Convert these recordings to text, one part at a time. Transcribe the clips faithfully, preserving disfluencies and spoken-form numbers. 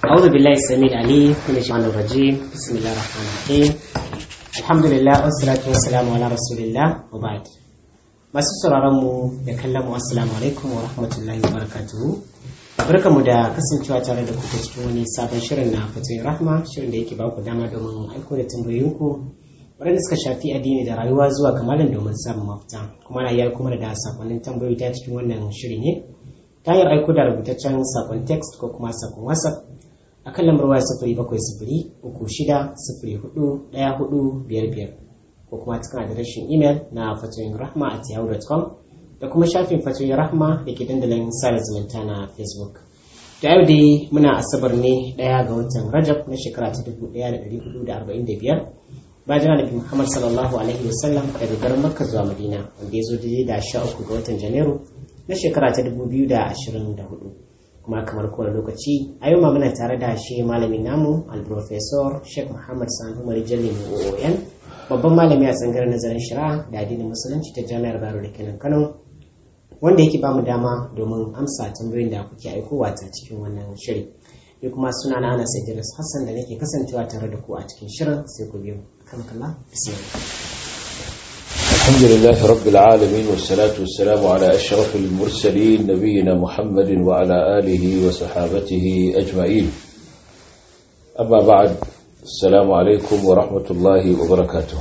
أعوذ بالله السميع العليم من الشيطان الرجيم بسم الله الرحمن الرحيم الحمد لله والصلاة والسلام على رسول الله وبعد masu sauraron mu da kallon mu assalamu alaikum wa rahmatullahi wa barakatuhu barkamu da kasancewa tare da ku ta cikin wani sabon shirin na fatoyin rahma shirin da yake baku dama domin aiko da tambayoyinku waɗanda suka shafi addini da rayuwa zuwa ga malam domin samun mafita kuma na yar kuma da sakonnin tambayoyi ta cikin wannan shiri ne ta hanyar aiko da rubutaccen sakon text ko kuma sakon whatsapp a kan lambar waya sifiri bakwai sifiri uku shida sifiri hudu ɗaya hudu biyar biyar ko kuma cikin adireshin imel na fatoyin rahma at yahoo dot com da kuma shafin fatoyin rahma da ke dandalin sada zumunta na facebook. Da yau dai muna asabar ne ɗaya ga watan rajab na shekara ta dubu ɗaya da ɗari hudu da arba'in da biyar bayan nabi muhammad sallallahu alaihi wasallam daga garin makka zuwa madina wanda ya zo daidai da sha uku ga watan janairu na shekara ta dubu biyu da ashirin da hudu. Kuma kamar kowane lokaci a yau ma muna tare da shi malamin namu al-professor Sheikh Muhammad Sani Umar Jalli O O N babban malami a tsangar nazarin shari'a da addinin musulunci ta jami'ar Bayero da kenan Kano wanda yake bamu dama domin amsa tambayoyin da kuke aikowa ta cikin wannan shiri. Ni kuma suna na Anas Idris Hassan da nake kasancewa tare da ku a cikin shirin sai ku biyo kan kalla bismillah. الحمد لله رب العالمين والصلاة والسلام على أشرف المرسلين نبينا محمد وعلى آله وصحابته أجمعين أما بعد السلام عليكم ورحمة الله وبركاته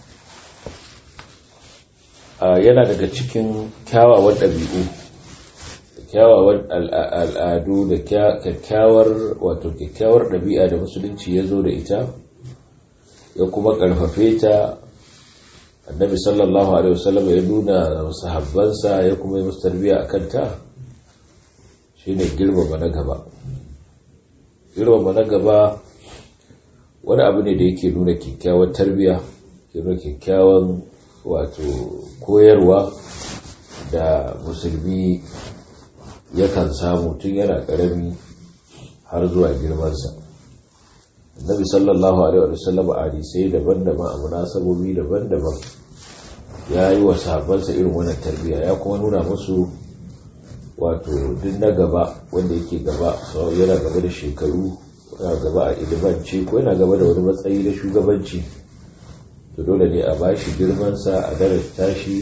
yana daga cikin kyawawan ɗabi'u kyawawan al'adu da kyakkyawar wato kyakkyawar ɗabi'a da musulunci ya zo da ita ya kuma ƙarfafe ta annabi sallallahu alaihi wasallam ya nuna sahabbansa ya kuma yi musu tarbiya akan ta shine girmama na gaba girmama na gaba wani abu ne da yake nuna kyakkyawar tarbiya ke nuna kyakkyawan wato koyarwa da musulmi yakan samu tun yana karami har zuwa girmansa. Annabi sallallahu alaihi wasallam a hadisai daban-daban a munasabobi daban-daban ya yi wa sahabbansa irin wannan tarbiyya ya kuma nuna musu wato duk na gaba wanda yake gaba sau yana gaba da shekaru yana gaba a ilimanci ko yana gaba da wani matsayi da shugabanci to dole ne a bashi girmansa a darasta shi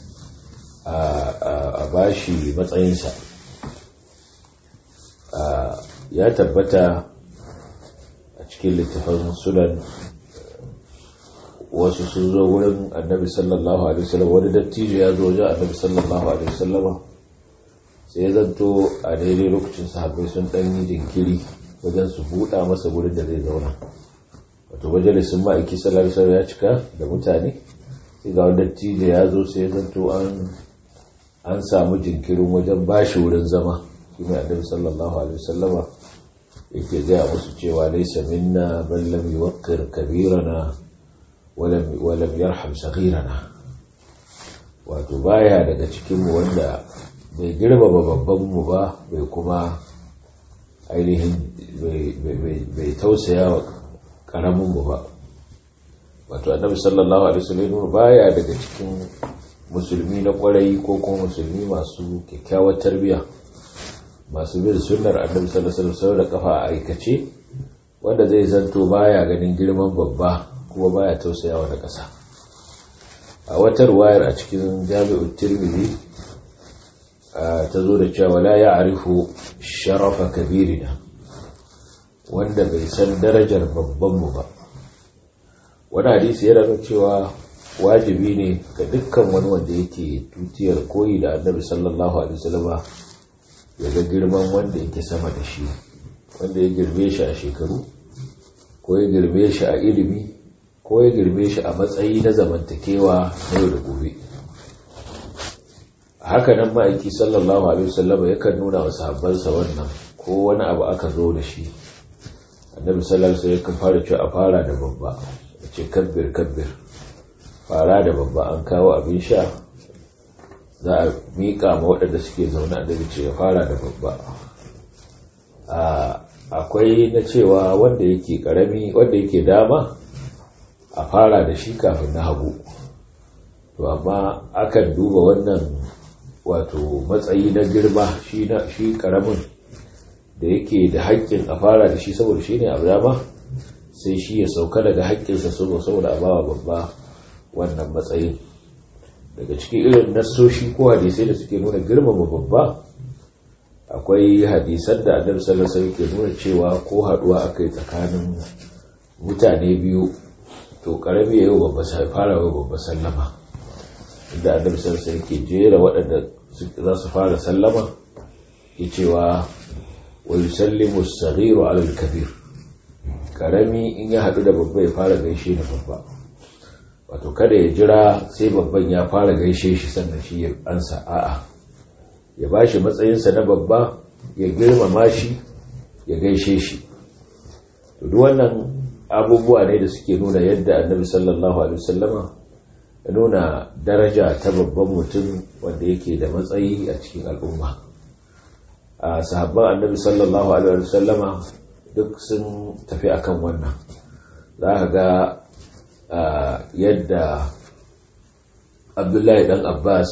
a bashi matsayinsa. Ya tabbata cikin littafin sunan wasu sun zo wurin annabi sallallahu alaihi wasallam wani dattijo ya zo wajen annabi sallallahu alaihi wasallama sai ya zanto a daidai lokacin sahabbai sun dan yi jinkiri wajen su buɗa masa wurin da zai zauna wato majalisin ma'aiki sallallahu alaihi wasallam ya cika da mutane sai ga wani dattijo ya zo sai ya zanto an an samu jinkirin wajen bashi wurin zama shine annabi sallallahu alaihi wasallama yake gaya musu cewa laisa minna man lam yuwaqqir kabirana wa lam yarham saghirana wato baya daga cikin mu wanda bai girmama babban mu ba bai kuma ainihin bai tausaya wa karamin mu ba wato annabi sallallahu alaihi wasallam baya daga cikin musulmi na kwarai ko kuma musulmi masu kyakkyawar tarbiyya masu bin sunnar annabi sallallahu alaihi wasallam da kafa a aikace wanda zai zanto baya ganin girman babba kuma baya tausayawa da ƙasa. A wata ruwayar a cikin Jami'ut Tirmidhi ta zo da cewa la ya'rifu sharafa kabirina wanda bai san darajar babban mu ba. Wani hadisi yana nuna cewa wajibi ne ga dukkan wani wanda yake tutiyar koyi da annabi sallallahu alaihi wasallam ya ga girman wanda yake sama da shi wanda ya girme shi a shekaru ko ya girme shi a ilimi ko ya girme shi a matsayi na zamantakewa na yau da gobe. Haka nan ma'aiki sallallahu alaihi wasallam yakan nuna wa sahabbansa wannan ko wani abu aka zo da shi annabi sallallahu alaihi wasallam yakan fara cewa a fara da babba ya ce kabbir kabbir fara da babba an kawo abin sha za a miƙa ma waɗanda suke zaune a daga ce ya fara da babba. Akwai na cewa wanda yake ƙarami wanda yake dama a fara da shi kafin na hagu to amma akan duba wannan wato matsayi na girma shi ƙaramin da da yake da haƙƙin a fara da shi saboda shi ne abu dama sai shi ya sauka daga haƙƙinsa saboda a bawa babba wannan matsayin. Daga cikin irin nassoshi ko hadisai da suke nuna girmama babba akwai hadisan da annabi sallallahu alaihi wasallam ke nuna cewa ko haduwa akai tsakanin mutane biyu to karami yayin babba sai fara wa babba sallama, inda annabi sallallahu alaihi wasallam ke jera waɗanda za su fara sallama ke cewa wa yusallimu as-saghiru 'ala al-kabir, karami in ya hadu da babba ya fara gaishe da babba, wato kada ya jira sai babban ya fara gaishe shi sannan shi ya ansa, a'a ya bashi matsayinsa na babba, ya girmama shi, ya gaishe shi. To duk wannan abubuwa ne da suke nuna yadda annabi sallallahu alaihi wasallama ya nuna daraja ta babban mutum wanda yake da matsayi a cikin al'umma. A sahabban annabi sallallahu alaihi wasallama duk sun tafi akan wannan. Za ka ga yadda Abdullahi dan Abbas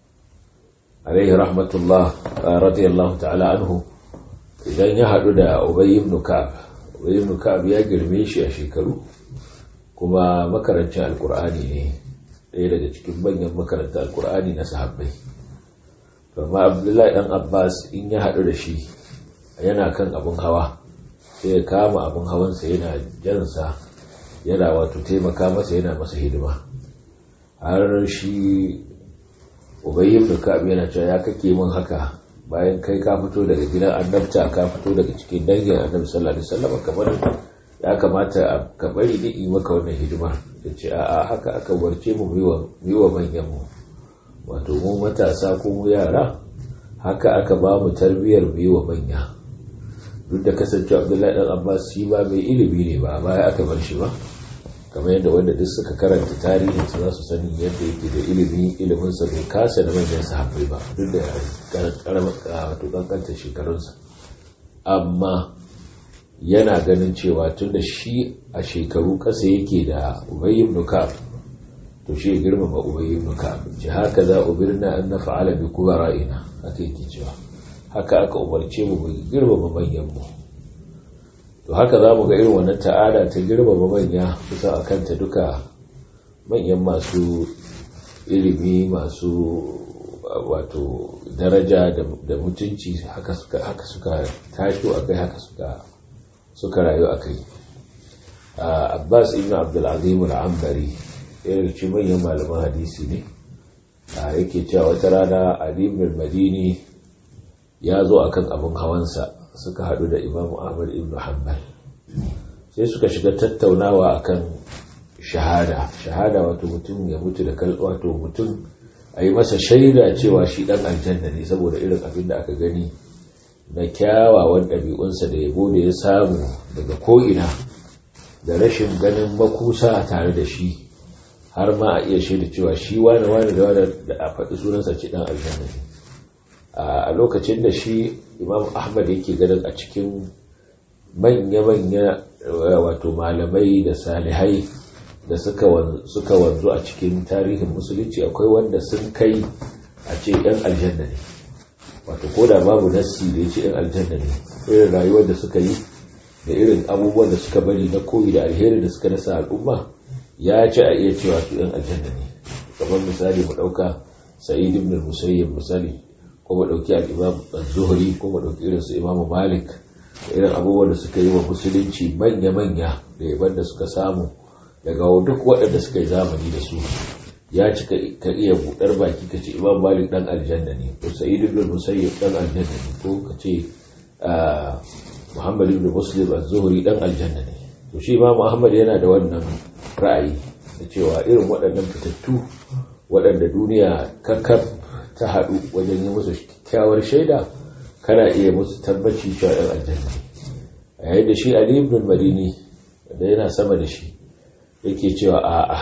alaihi rahmatullah radiyallahu ta'ala anhu idan ya hadu da Ubay ibn Ka'ab, Ubay ibn Ka'ab ya girme shi a shekaru kuma makarancin alkur'ani ne, ɗaya daga cikin manyan makaranta alkur'ani na sahabbai. Amma Abdullahi dan Abbas in ya hadu da shi yana kan abun hawa sai ya kama abun hawansa yana jansa, yana wato taimaka masa, yana masa hidima, har shi Ubay ibn Ka'ab yana cewa ya kake min haka bayan kai ka fito daga gidan annabta, ka fito daga cikin dangin annabi sallallahu alaihi wasallam, kamar ya kamata ka bari ni yi maka wannan hidimar. Yace a'a, haka aka warce mu yi wa manyan mu, wato mu matasa ko mu yara haka aka ba mu tarbiyar mu yi wa manya. Duk da kasancewa Abdullahi dan Abbas shi ba mai ilimi ne ba, baya aka bar shi ba, kamar yadda wanda duk suka karanta tarihin su za su sani yadda yake da ilimi, iliminsa bai kasa da manyan sahabbai ba, duk da karamar wato kankanta shekarunsa. Amma yana ganin cewa tun da shi a shekaru kasa yake da Ubay ibn Ka'ab, to shi ya girmama Ubay ibn Ka'ab. Ce haka za ubirna an naf'ala bi kubara'ina, haka yake cewa haka aka umarce mu girmama manyan mu. To haka za mu ga irin wannan ta'ada ta girmama manya kusa a kanta duka manyan masu ilimi, masu wato daraja da mutunci haka suka haka suka tashi akai, haka suka suka rayu akai. Abbas ibn Abdul Azim al-Anbari irin ci manyan malaman hadisi ne, yake cewa wata rana Ali ibn al-Madini ya zo akan abin hawansa, suka hadu da Imam Ahmad ibn Hanbal, sai suka shiga tattaunawa akan shahada. Shahada wato mutum ya mutu da kalma, wato mutum a yi masa shaida cewa shi dan aljanna ne saboda irin abin da aka gani na kyawawan ɗabi'unsa da yabo da ya samu daga ko'ina, da rashin ganin makusa tare da shi, har ma a iya shaida cewa shi wani wani da wani da a faɗi sunansa ce dan aljanna ne. A lokacin da shi Imam Ahmad yake ganin a cikin manya-manya wato malamai da salihai da suka wanzu a cikin tarihin musulunci, akwai wanda sun kai a ce yan aljanna ne, wato ko da babu nassi da ya ce yan aljanna ne, irin rayuwar da suka yi da irin abubuwan da suka bari na koyi da alheri da suka nasa al'umma, ya ci a iya cewa su yan aljanna ne. Kamar misali mu ɗauka Sa'id ibn al-Musayyib misali, ko mu ɗauki al-Imam az-Zuhri, ko mu ɗauki irin su Imam Malik, da irin abubuwan da suka yi wa musulunci manya-manya da yaban da suka samu daga duk waɗanda suka yi zamani da su. Ya ci ka iya buɗar baki ka ce Imam Malik dan aljanna ne, ko Sa'id ibn al-Musayyib dan aljanna ne, ko ka ce Muhammad ibn Muslim az-Zuhri dan aljanna ne. To shi Imam Muhammad yana da wannan ra'ayi da cewa irin waɗannan fitattu waɗanda duniya kakkab ta haɗu wajen yi musu kyakkyawar shaida, kana iya musu tabbaci cewa ɗan aljanna. A yayin da shi Ali ibn al-Madini da yana sama da shi yake cewa a'a,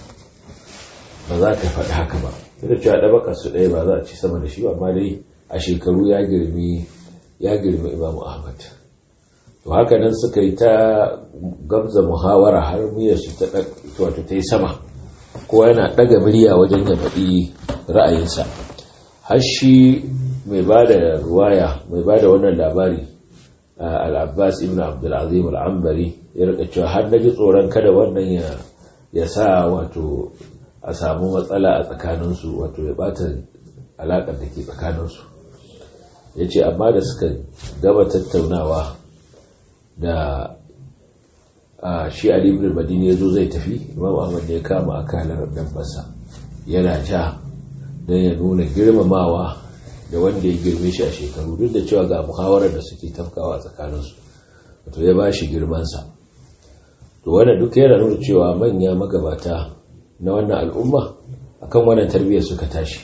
ba za ka faɗi haka ba, da cewa ɗabaka su ɗaya ba za a ci sama da shi ba, amma dai a shekaru ya girmi ya girmi Imam Ahmad. To haka nan suka yi ta gamza muhawara har miyar su ta wato ta yi sama, kowa yana ɗaga murya wajen ya faɗi ra'ayinsa. Har shi mai ba da ruwaya, mai ba da wannan labari al-Abbas ibn Abdul Azim al-Anbari ya rika cewa har naji tsoron kada wannan ya ya sa wato a samu matsala a tsakaninsu, wato ya bata alaƙar da ke tsakaninsu. Ya ce amma da suka gaba tattaunawa da a shi Ali ibn Madini ya zo zai tafi, Imam Ahmad ne ya kama akalar dabbarsa yana ja don ya nuna girmamawa da wanda ya girme shi a shekaru, duk da cewa ga muhawarar da suke tafkawa a tsakaninsu, wato ya ba shi girmansa. To wannan duk yana nuna cewa manya magabata na wannan al'umma akan wannan tarbiyyar suka tashi.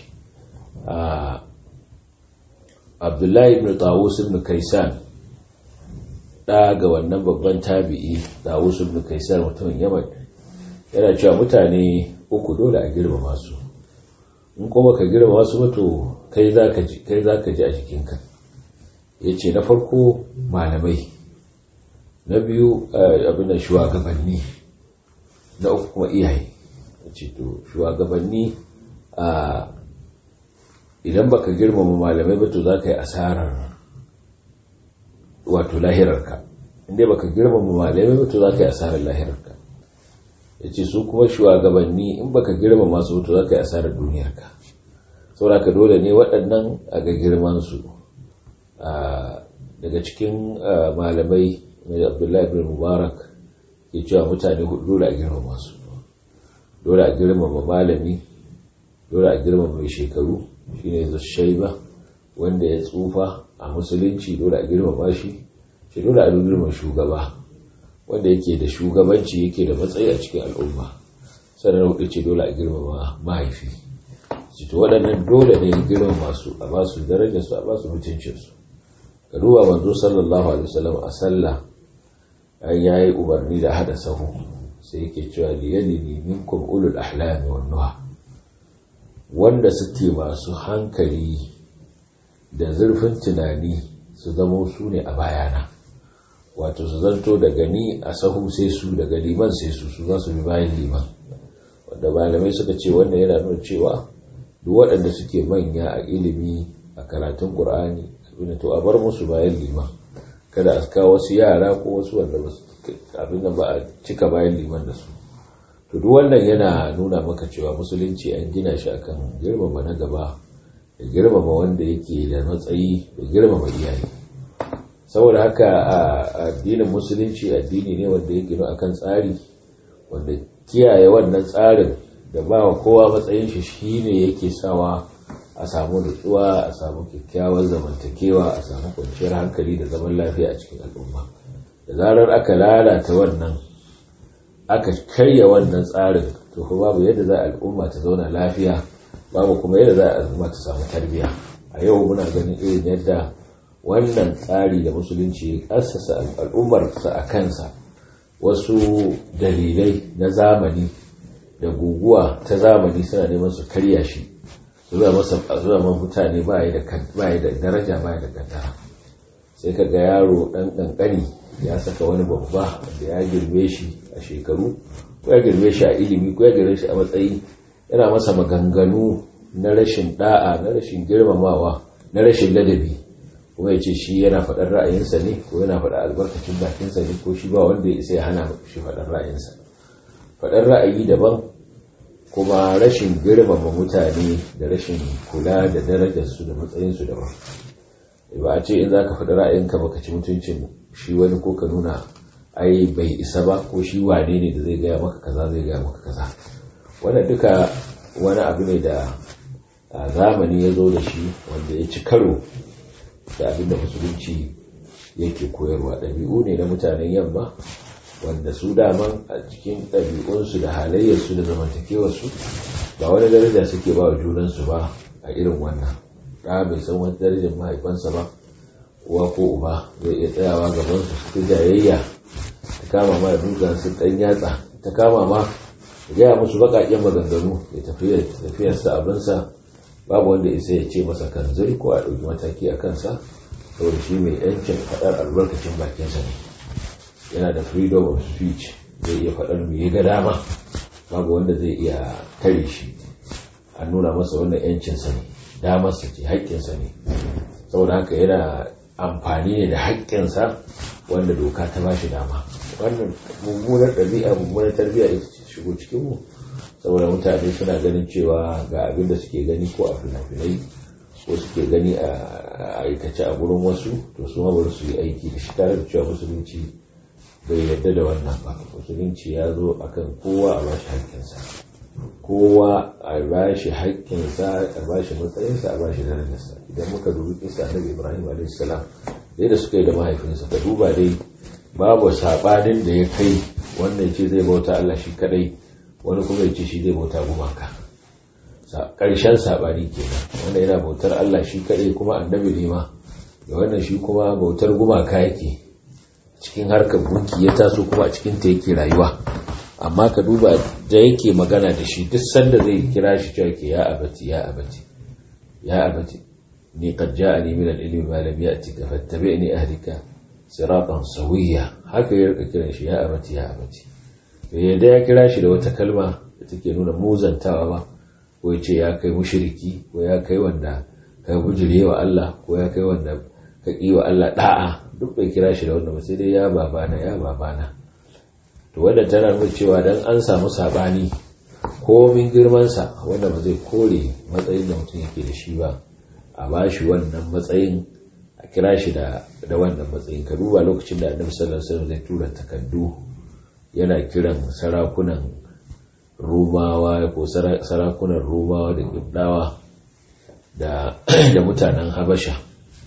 Abdullahi ibn Tawus ibn Kaysan, da ga wannan babban tabi'i Tawus ibn Kaysan mutumin Yaman, yana cewa mutane uku dole a girmama su, in kuma ka girmama su to kai zaka ji kai zaka ji a jikinka. Yace na farko malamai, na biyu abin da shugabanni, na uku kuma iyaye. Yace to shugabanni a idan baka girmama malamai ba to zaka yi asarar wato lahirarka, inda baka girmama malamai ba to zaka yi asarar lahirarka. Yace su kuma shugabanni in baka girmama su to zaka yi asarar duniyarka. Saboda ka dole ne waɗannan a ga girman su. Daga cikin malamai mai Abdullahi ibn Mubarak ke cewa mutane hudu dole a girmama su, dole a girmama malami, dole a girmama mai shekaru shine Zushaiba wanda ya tsufa a musulunci, dole a girmama shi, shi dole a girmama shugaba wanda yake da shugabanci yake da matsayi a cikin al'umma, sannan hudu ce dole a girmama mahaifi. Cito waɗannan dole ne girmama su, a ba su darajarsu, a ba su mutuncinsu. Ka duba manzo sallallahu alaihi wasallam a sallah an yayi umarni da hada sahu, sai yake cewa liyalini minkum ulul ahlami wan nuha, wanda suke masu hankali da zurfin tunani su zama su ne a bayana, wato su zanto daga ni a sahu sai su, daga liman sai su, su za su bi bayan liman. Wanda malamai suka ce wannan yana nuna cewa duk waɗanda suke manya a ilimi, a karatun Qur'ani, abin to a bar musu bayan liman, kada a kawo wasu yara ko wasu wanda ba abin nan ba a cika bayan liman da su. To duk wannan yana nuna maka cewa musulunci an gina shi akan girmama na gaba, da girmama wanda yake da matsayi, da girmama iyaye. Saboda haka a addinin musulunci addini ne wanda ya gina akan tsari, wanda kiyaye wannan tsarin da ba wa kowa matsayin shi shine yake sawa a samu nutsuwa, a samu kyakkyawar zamantakewa, a samu kwanciyar hankali da zaman lafiya a cikin al'umma. Da zarar aka lalata wannan, aka karya wannan tsarin, to kuma babu yadda za al'umma ta zauna lafiya, babu kuma yadda za al'umma ta samu tarbiyya. A yau muna ganin irin yadda wannan tsari da musulunci ya assasa al'ummarsa a kansa, wasu dalilai na zamani da guguwa ta zamani suna neman su karya shi, zuwa masa zuwa man mutane ba ya da daraja, ba ya da kanta. Sai ka ga yaro dan kankani ya saka wani babba da ya girbe shi a shekaru, ko ya girbe shi a ilimi, ko ya girbe shi a matsayi, yana masa maganganu na rashin da'a, na rashin girmamawa, na rashin ladabi, kuma ya ce shi yana faɗar ra'ayinsa ne, ko yana faɗar albarkacin bakinsa ne, ko shi ba wanda ya isa ya hana shi faɗar ra'ayinsa. Faɗar ra'ayi daban, kuma rashin girmama mutane da rashin kula da darajarsu da matsayinsu daban. Ba a ce in za ka faɗi ra'ayinka baka ci mutuncin shi wani, ko ka nuna ai bai isa ba, ko shi wane ne da zai gaya maka kaza, zai gaya maka kaza. Wannan duka wani abu ne da zamani ya zo da shi, wanda ya ci karo da abin da musulunci yake koyarwa. Ɗabi'u ne na mutanen yamma, wanda su daman a cikin ɗabi'unsu da halayyarsu da zamantakewarsu ba wani daraja suke ba wa junansu ba a irin wannan. Ɗa bai san wani darajar mahaifansa ba, uwa ko uba zai iya tsayawa gabansu su ta jayayya, ta kama ma da dukan su ɗan yatsa, ta kama ma ya gaya musu baƙaƙen maganganu, ya tafiyarsa abinsa, babu wanda isa ya ce masa kanzir ko a ɗauki mataki a kansa, saboda shi mai yancin faɗar albarkacin bakinsa ne, yana da freedom of speech, zai iya faɗar mu ya ga dama, babu wanda zai iya tare shi, an nuna masa wannan yancinsa ne, damarsa ce, haƙƙinsa ne. Saboda haka yana amfani ne da haƙƙinsa wanda doka ta ba shi dama. Wannan mummunar ɗabi'a mummunar tarbiyya ita ce shigo cikinmu, saboda mutane suna ganin cewa ga abin da suke gani ko a fina-finai ko suke gani a aikace a gurin wasu, to su ma bari su yi aiki da shi, tare da cewa musulunci bai yarda da wannan ba. Musulunci ya zo akan kowa a bashi haƙƙinsa, kowa a bashi haƙƙinsa, a bashi matsayinsa, a bashi darajarsa. Idan muka dubi kisa Annabi Ibrahim alayhi salam dai da suka yi da mahaifinsa, ka duba dai babu sabanin da ya kai wannan ce zai bauta Allah shi kadai, wani kuma ya ce shi zai bauta gumaka. Ƙarshen sabani kenan, wanda yana bautar Allah shi kadai kuma annabi ne ma, da wannan shi kuma bautar gumaka yake, cikin harkar gunki ya taso kuma a cikin ta yake rayuwa. Amma ka duba da yake magana da shi duk sanda zai kira shi cewa ke ya abati ya abati ya abati ni qad ja'ani min al-ilmi ma lam ya'tika fattabi'ni ahdika siratan sawiya. Haka ya rika kiran shi ya abati ya abati. to yadda ya kira shi da wata kalma da take nuna muzantawa ba, ko ya ce ya kai mushriki, ko ya kai wanda ka bujire wa Allah, ko ya kai wanda ka ƙi wa Allah da'a, duk bai kira shi da wanda ba, sai dai ya babana ya babana. to wanda tana nuna cewa dan an samu sabani komin girmansa, wanda ba zai kore matsayin da mutum yake da shi ba, a bashi wannan matsayin, a kira shi da da wannan matsayin. Ka duba lokacin da Annabi sallallahu alaihi wasallam zai tura takaddu, yana kiran sarakunan Rumawa ko sarakunan Rumawa da Kibdawa da da mutanen Habasha,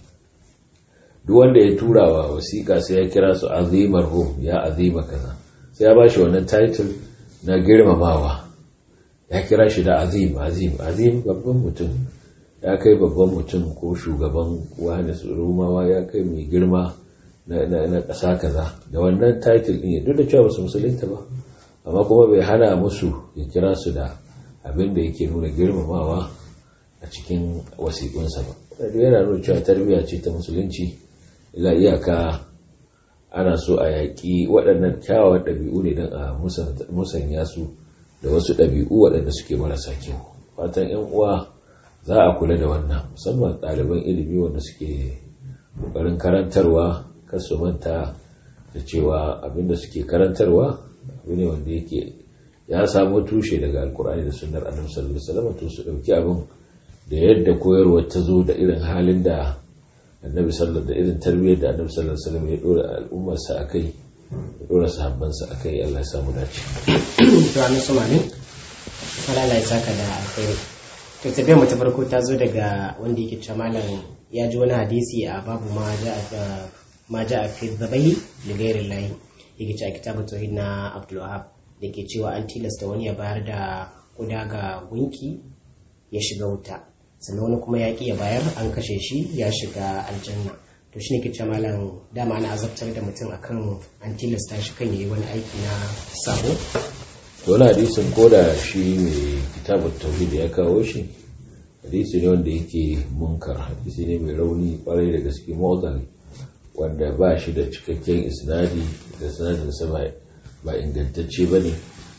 duk wanda ya tura wa wasiƙa sai ya kira su azimar Rum, ya azima kaza, sai ya bashi wannan title na girmamawa, ya kira shi da azim azim azim babban mutum, ya kai babban mutum ko shugaban wani Rumawa, ya kai mai girma na ƙasa kaza, da wannan title ɗin. Duk da cewa ba su musulunta ba, amma kuma bai hana musu ya kira su da abin da yake nuna girmamawa a cikin wasiƙunsa ba. Wadda yana nuna cewa tarbiyya ce ta musulunci, ila iyaka ana so a yaƙi waɗannan kyawawan ɗabi'u ne don a musanya su da wasu ɗabi'u waɗanda suke marasa kyau. Fatan 'yan uwa za a kula da wannan, musamman ɗaliban ilimi wanda suke ƙoƙarin karantarwa, kar su manta da cewa abinda suke karantarwa abu ne wanda yake ya samu tushe daga alkur'ani da sunnar annabi sallallahu alaihi wasallam. To su dauki abin da yadda koyarwar ta zo, da irin halin da annabi sallallahu da irin tarbiyyar da annabi sallallahu alaihi wasallam ya dora al'ummar sa akai, ya dora sahabban sa akai. Allah ya samu dace. To amin su mamin Allah ya saka da alkhairi. To tabbiyar mu ta farko ta zo daga wanda yake cewa malam ya ji wani hadisi a babu ma ja'a ma ja'a fi dhabahi li ghairi llahi, yake cewa kitabut tauhid na Abdul Wahhab, da ke cewa an tilasta wani ya bayar da kuda ga gunki ya shiga wuta, sannan wani kuma ya ƙi ya bayar, an kashe shi ya shiga aljanna. To shine ke cewa malam dama ana azabtar da mutum akan an tilasta shi kan yayi wani aiki na sabo. Wani hadisin ko da shi mai kitabut tauhid ya kawo shi, hadisi ne wanda yake munkar, hadisi ne mai rauni kwarai da gaske, mu'dal, wanda ba shi da cikakken isnadi, da sanadin sa ba ingantacce ba ne,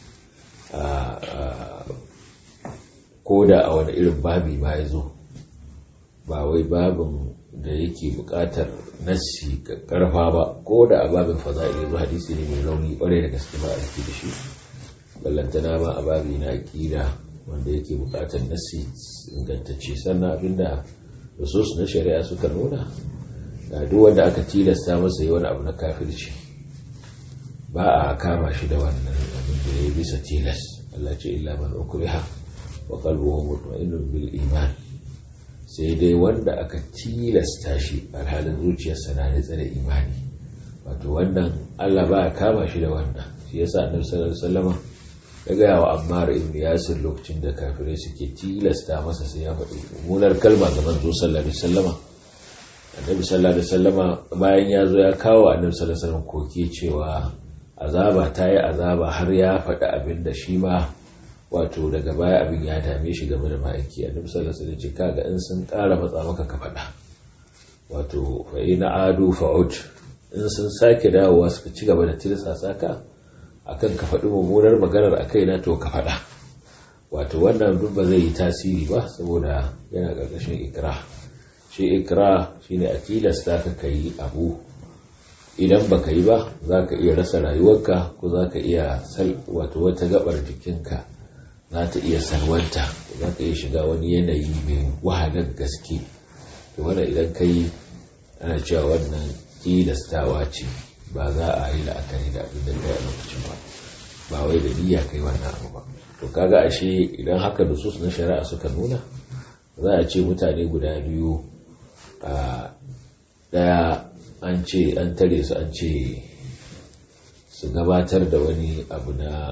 ko da a wani irin babi ma ya zo, ba wai babin da yake bukatar nassi karfa ba, ko da a babin faza'il ya zo, hadisi ne mai rauni kwarai da gaske, ba a yake da shi, ballantana ma a babi na aqida wanda yake bukatar nassi ingantacce. Sannan abinda nusus na shari'a suka nuna, da duk wanda aka tilasta masa yi wani abu na kafirci, ba a kama shi da wannan abin da ya yi bisa tilas. Allah ce illa man ukriha wa qalbuhu mutma'innun bil iman, sai dai wanda aka tilasta shi alhalin zuciyarsa na nitsa da imani. Wato wannan Allah ba a kama shi da wannan. Shi yasa Annabi sallallahu alaihi wasallam ya ga wa Ammar ibn Yasir lokacin da kafirai suke tilasta masa sai ya faɗi munar kalma ga manzo sallallahu alaihi wasallam. Annabi sallallahu alaihi wasallama bayan ya zo ya kawo Annabi sallallahu alaihi wasallam koke cewa azaba ta yi azaba, har ya faɗi abin da shi ma wato daga baya abin ya dame shi game da ma'aiki. Annabi sallallahu alaihi wasallam ce kaga in sun ƙara matsa maka ka faɗa, wato fa ina adu fa'ud, in sun sake dawowa suka ci gaba da tirsasa ka akan ka faɗi mummunar maganar akai na, to ka faɗa. Wato wannan duk ba zai yi tasiri ba, saboda yana ƙarƙashin ikrah, shi ikra shine a tilasta ka kai abu idan baka yi ba zaka iya rasa rayuwarka ko zaka iya sal wato wata gabar jikinka za ta iya salwanta zaka iya shiga wani yanayi mai wahalar gaske to wannan idan kai ana cewa wannan tilastawa ce ba za a yi la'akari da abin da kai a lokacin ba ba wai da niyya kai wannan abu ba to kaga ashe idan haka nusus na shari'a suka nuna za a ce mutane guda biyu a daya an ce an tare su an ce su gabatar da wani abu na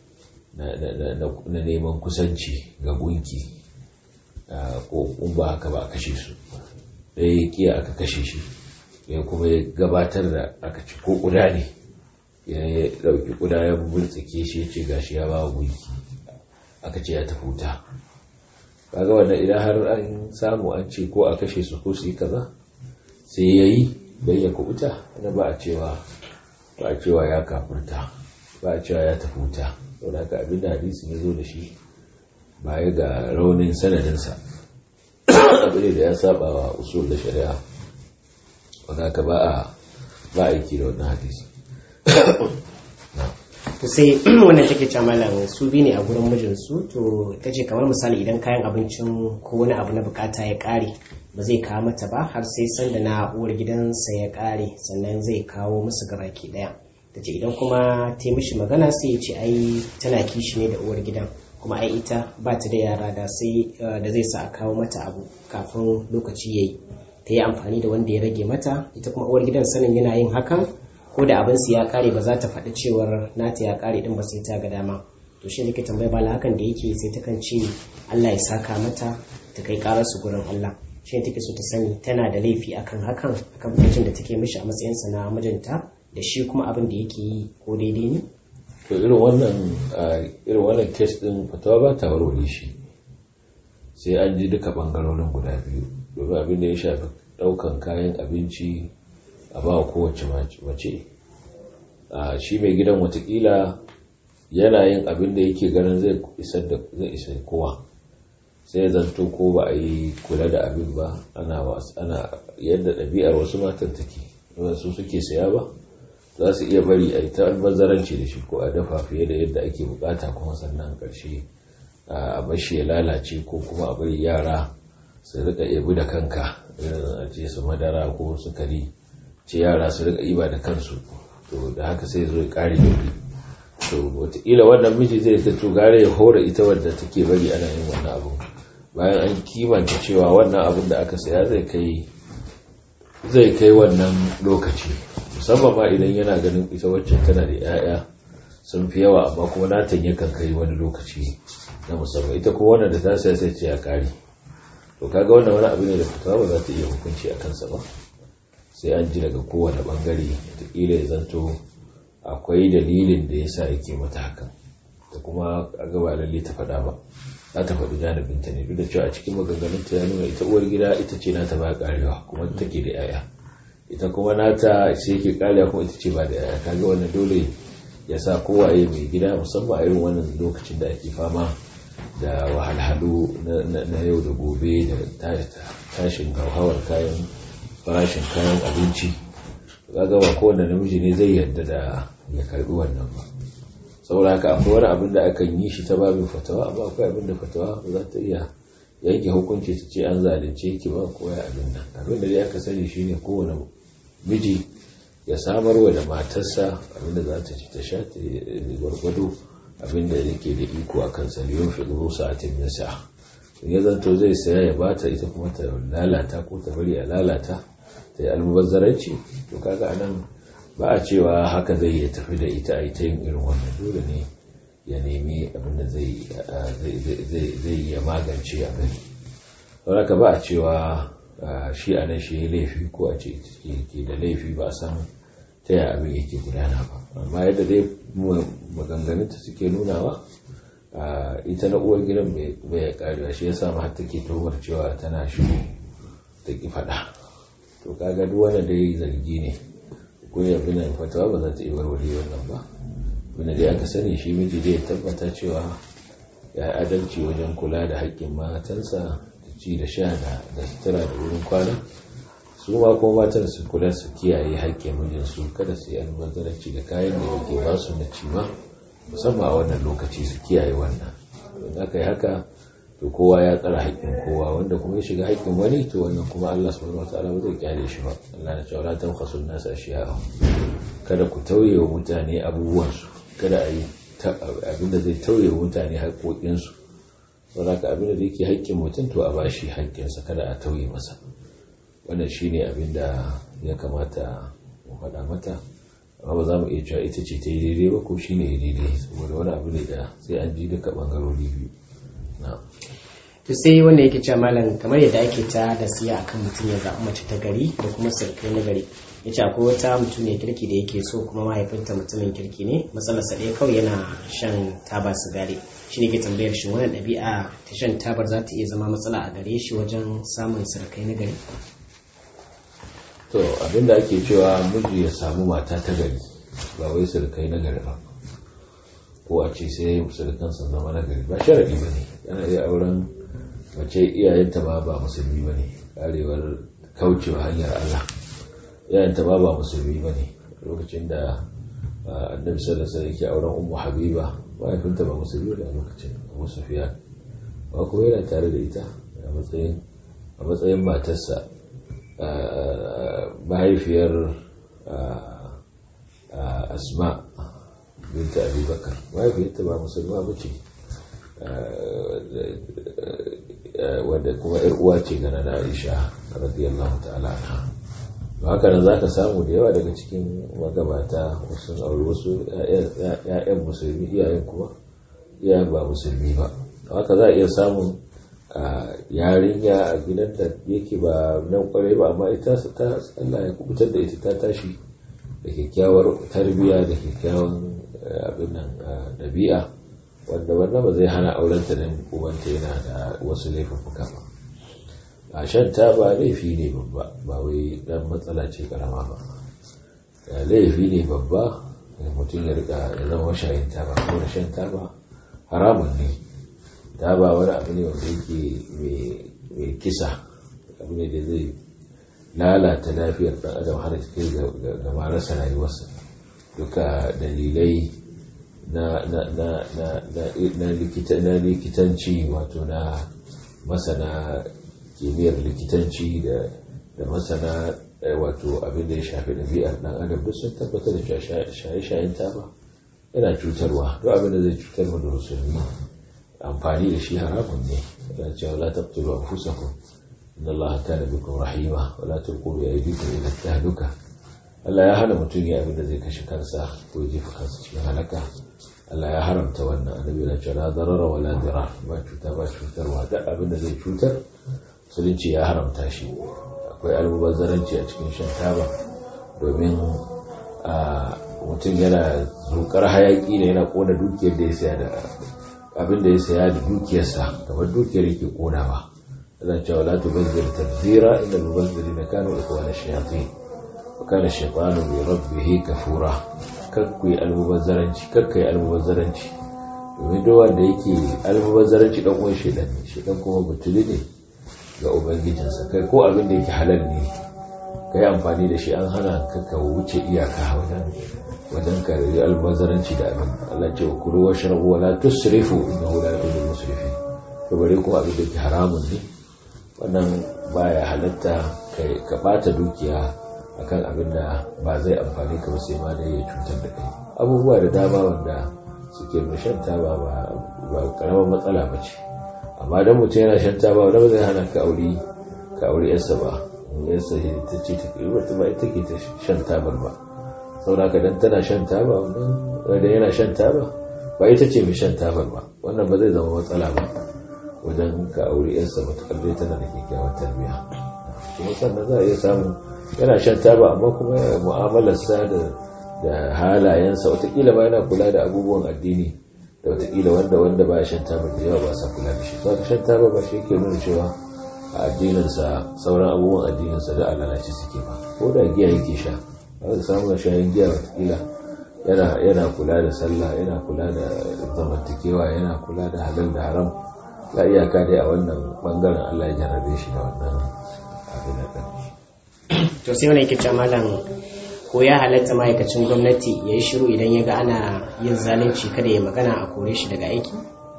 na neman kusanci ga gunki ko kun ba haka ba a kashe su ɗaya kiya aka kashe shi ya kuma ya gabatar da aka ci ko kuda ne ya ɗauki kuda ya burtsike shi ya ce gashi ya ba gunki aka ce ya tafi wuta kaga wannan idan har an samu an ce ko a kashe su ko su yi kaza sai ya yi bai ya kubuta na ba a cewa ba a cewa ya kafurta ba a cewa ya tafi wuta saboda haka abin da hadisin ya zo da shi baya ga raunin sanadinsa abu ne da ya saba wa usul da shari'a wanda haka ba a ba a aiki da wannan hadisi to sai wannan take ce malam su bi ne a gurin mijinsu to tace kamar misali idan kayan abincin ko wani abu na bukata ya kare ba zai kawo mata ba har sai sanda na uwar gidansa ya kare sannan zai kawo musu gabaki daya tace idan kuma ta mishi magana sai ya ce ai tana kishi ne da uwar gidan kuma ai ita ba ta da yara da sai da zai sa a kawo mata abu kafin lokaci yayi ta yi amfani da wanda ya rage mata ita kuma uwar gidan sanin yana yin hakan ko da abin su ya kare ba za ta faɗi cewar nata ya kare din ba sai ta ga dama to shi nake tambaya bala hakan da yake sai ta kan ce Allah ya saka mata ta kai karar su gurin Allah shi take so ta sani tana da laifi akan hakan akan mutum da take mishi a matsayin sa na mijinta da shi kuma abin da yake yi ko daidai ne to irin wannan irin wannan case din fatawa ba ta warware shi sai an ji duka bangarorin guda biyu domin abin da ya shafi daukan kayan abinci a ba kowace mace a shi mai gidan watakila yana yin abin da yake ganin zai isar da zai isa kowa sai zanto ko ba a yi kula da abin ba ana ana yadda ɗabi'ar wasu matan take wasu suke saya ba za su iya bari a yi ta albazaranci da shi ko a dafa fiye da yadda ake bukata kuma sannan ƙarshe a bashi ya lalace ko kuma a bari yara su rika yabi da kanka irin a ce su madara ko sukari ce yara su rika iba da kansu to da haka sai zo ya kare yabi to wataƙila wannan miji zai ta tugare ya hore ita wadda take bari ana yin wannan abu bayan an kimanta cewa wannan abin da aka saya zai kai zai kai wannan lokaci musamman ma idan yana ganin ita wacce tana da 'ya'ya sun fi yawa amma kuma natan yakan kai wani lokaci na musamman ita kuma wannan da ta saya sai ce ya kare to kaga wannan wani abu ne da fitawa ba za ta iya hukunci a kansa ba sai an ji daga kowane bangare wataƙila ya zanto akwai dalilin da ya sa yake mata hakan da kuma a gaba lalle ta faɗa ba za ta faɗi janibinta ne duk da cewa a cikin maganganunta ya nuna ita uwar gida ita ce nata ba karewa kuma take da yaya ita kuma nata ce yake karewa kuma ita ce ba da yaya kaga wannan dole ya sa kowaye mai gida musamman a irin wannan lokacin da ake fama da wahalhalu na yau da gobe da tashin hauhawar kayan farashin kayan abinci kaga ba kowane namiji ne zai yarda da ya karbi wannan ba saboda haka akwai wani abin da akan yi shi ta babin fatawa amma akwai abin da fatawa ba za ta iya yanke hukunci ta ce an zalunce ki ba ko ya abin nan abin da dai aka sani shine kowane miji ya samarwa da matarsa abin da za ta ci ta sha ta gwargwado abin da yake da iko a kan saliyon fi'ru sa'atin min sa'a ya zanto zai saya ya bata ita kuma ta lalata ko ta bari a lalata ta yi almubazzaranci to kaga anan ba a cewa haka zai ya tafi da ita a ita yin irin wannan dole ne ya nemi abin da zai ya magance a gani don haka ba a cewa shi a nan shi ya laifi ko a ce ke da laifi ba a san ta yi abin yake gudana ba amma yadda dai maganganunta suke nunawa ita na uwar gidan bai ya karewa shi ya samu har take tobar cewa tana shigo ta ki fada to kaga duk wanda dai zargi ne ko ya bi nan fatawa ba za ta yi warware wannan ba wanda dai aka sani shi miji dai ya tabbata cewa ya adalci wajen kula da haƙƙin matansa da ci da sha da sutura da wurin kwana su ma kuma matan su kula su kiyaye haƙƙin mijinsu kada su yi almubazzaranci da kayan da yake ba su na cima musamman a wannan lokaci su kiyaye wannan idan aka yi haka to kowa ya tsara haƙƙin kowa wanda kuma ya shiga haƙƙin wani to wannan kuma Allah subhanahu wataala ba zai kyale shi ba Allah ya ce wala tanqasu an-nas ashiya'a kada ku tauye wa mutane abubuwan su kada a yi abinda zai tauye wa mutane haƙoƙin su saboda ka abinda da yake haƙƙin mutum to a bashi haƙƙin sa kada a tauye masa wannan shine abinda ya kamata mu faɗa mata amma ba za mu iya cewa ita ce ta yi daidai ba ko shine ya daidai saboda wani abu ne da sai an ji duka bangarori biyu to sai wanda yake cewa malam kamar yadda ake ta da siya akan mutum ya zaɓi mace ta gari da kuma sirkai na gari ya ce akwai wata mutum ne kirki da yake so kuma mahaifinta mutumin kirki ne matsalarsa ɗaya kawai yana shan taba sigari shi ne ke tambayar shi wannan ɗabi'a ta shan tabar za ta iya zama matsala a gare shi wajen samun sirkai na gari. To abinda ake cewa miji ya samu mata ta gari ba wai sirkai na gari ba ko a ce sai sirkansa zama na gari ba sharadi ba ne yana iya auren mace iyayenta ba ba musulmi ba ne karewar kaucewa hanyar Allah iyayenta ba ba musulmi ba ne lokacin da annabi sallallahu alaihi wasallam yake auren ummu habiba mahaifinta ba musulmi ba lokacin Abu Sufyan ba ko yana tare da ita a matsayin a matsayin matarsa mahaifiyar Asma binta Abi Bakar mahaifiyarta ba musulma ba ce wadda kuma ‘yar uwa ce ga na Aisha radiyallahu ta'ala anha ba haka nan za ka samu da yawa daga cikin magabata wasu aure wasu ‘ya'yan musulmi iyayen kuma iyayen ba musulmi ba haka za a iya samun yarinya a gidan da yake ba nan kwarai ba amma ita ta Allah ya kubutar da ita ta tashi da kyakkyawar tarbiyya da kyakkyawan abin nan ɗabi'a wanda wannan ba zai hana aurenta don ubanta yana da wasu laifuka ba a shan taba laifi ne babba ba wai dan matsala ce karama ba laifi ne babba da mutum ya rika ya zama shayin taba ko da shan taba haramun ne taba wani abu ne wanda yake mai kisa abu ne da zai lalata lafiyar dan adam har ta kai ga marasa rayuwarsa duka dalilai na na na na na likita na likitanci wato na masana kimiyyar likitanci da da masana wato abin da ya shafi ɗabi'ar ɗan adam duk sun tabbatar da shaye-shayen taba yana cutarwa duk abin da zai cutar mu da musulmi amfani da shi haramun ne yana cewa la taqtulu anfusakum inna allaha kana bikum rahima wa la tulqu bi aydikum ila tahluka Allah ya hana mutum ya abin da zai kashe kansa ko ya jefa kansa cikin halaka Allah ya haramta wannan annabi ya ce la darara wa la dirar ba cuta ba cutarwa duk abin da zai cutar musulunci ya haramta shi akwai almubazzaranci a cikin shan taba domin mutum yana zukar hayaki ne yana kona dukiyar da ya saya da abin da ya saya da dukiyarsa kamar dukiyar yake konawa yana cewa la tubazzir tabzira inda mubazzirina kanu ikhwana shayatin wa kana shaytanu bi rabbih kafura kakku almubazzaranci kakkai almubazzaranci domin duk wanda yake almubazzaranci dan uwan shedan ne shedan kuma butuli ne ga ubangijinsa kai ko abin da yake halal ne kai amfani da shi an hana ka ka wuce iyaka wajen wajen ka yi albazaranci da abin Allah ce wa kulu washrabu wa la tusrifu innahu la yuhibbul musrifin to bare kuma abin da yake haramun ne wannan baya halatta kai ka bata dukiya akan abin da ba zai amfani ka ba sai ma dai ya cutar da kai abubuwa da dama wanda suke shan taba ba ba karamar matsala ba ce amma dan mutum yana shan taba wanda ba zai hana ka aure ka aure yarsa ba yarsa ta ce ta kai wata ba ita ke ta shan tabar ba saboda ka dan tana shan taba wannan wanda yana shan taba ba ita ce mai shan tabar ba wannan ba zai zama matsala ba wajen ka aure yarsa matakar dai tana da kyakkyawar tarbiyya kuma sannan za a iya samu yana shan taba amma kuma mu'amalarsa da da halayensa watakila ba yana kula da abubuwan addini da watakila wanda wanda ba shan taba da yawa ba sa kula da shi saboda shan taba ba shi ke nuna cewa a addininsa sauran abubuwan addininsa da alalaci suke ba ko da giya yake sha ba za samu shayin giya watakila yana yana kula da sallah yana kula da zamantakewa yana kula da halal da haram la iyaka dai a wannan bangaren Allah ya jarrabe shi da wannan abin da to sai wani yake cewa malam ko ya halatta ma'aikacin gwamnati ya yi shiru idan ya ga ana yin zalunci kada ya magana a kore shi daga aiki?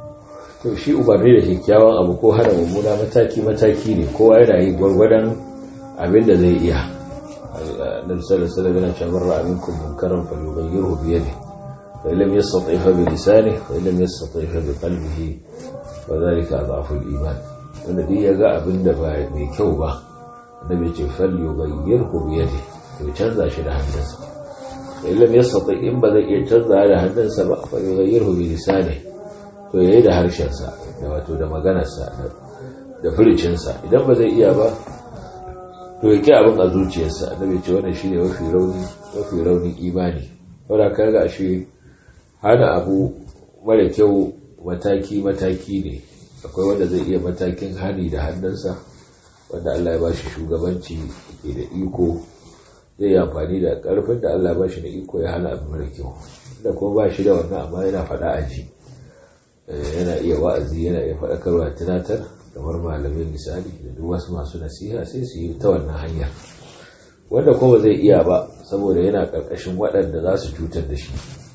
To shi umarni da kyakkyawan abu ko hana mummuna mataki mataki ne, kowa yana yi gwargwadon abin da zai iya. Annabi sallallahu alaihi wasallam yana cewa ra'a minkum munkaran falyughayyirhu bi yadihi fa illam yastati' fa bi lisanihi fa illam yastati' fa bi qalbihi wa dhalika adhafu al-iman. Wanda dai ya ga abin da ba mai kyau ba, annabi ce falyughayyirhu bi yadihi, to canza shi da hannunsa. Fa illam yastati' in ba zai iya canza da hannunsa ba, fa yughayyirhu bi lisanihi, to yayi da harshensa, da wato da maganarsa, da furicinsa. Idan ba zai iya ba, to yake abin a zuciyarsa. Annabi ce wannan shine mafi rauni mafi raunin imani. Wanda kaga ashe hana abu mara kyau mataki mataki ne. Akwai wanda zai iya matakin hani da hannunsa, wanda Allah ya bashi shugabanci ke da iko, zai yi amfani da karfin da Allah ya bashi da iko ya hana abu mara kyau. Da kuma ba shi da wannan amma yana faɗa a ji, yana iya wa'azi, yana iya faɗakarwa, tunatar, kamar malamin misali da duk wasu masu nasiha sai su yi ta wannan hanyar. Wanda kuma zai iya ba saboda yana ƙarƙashin waɗanda za su cutar da shi,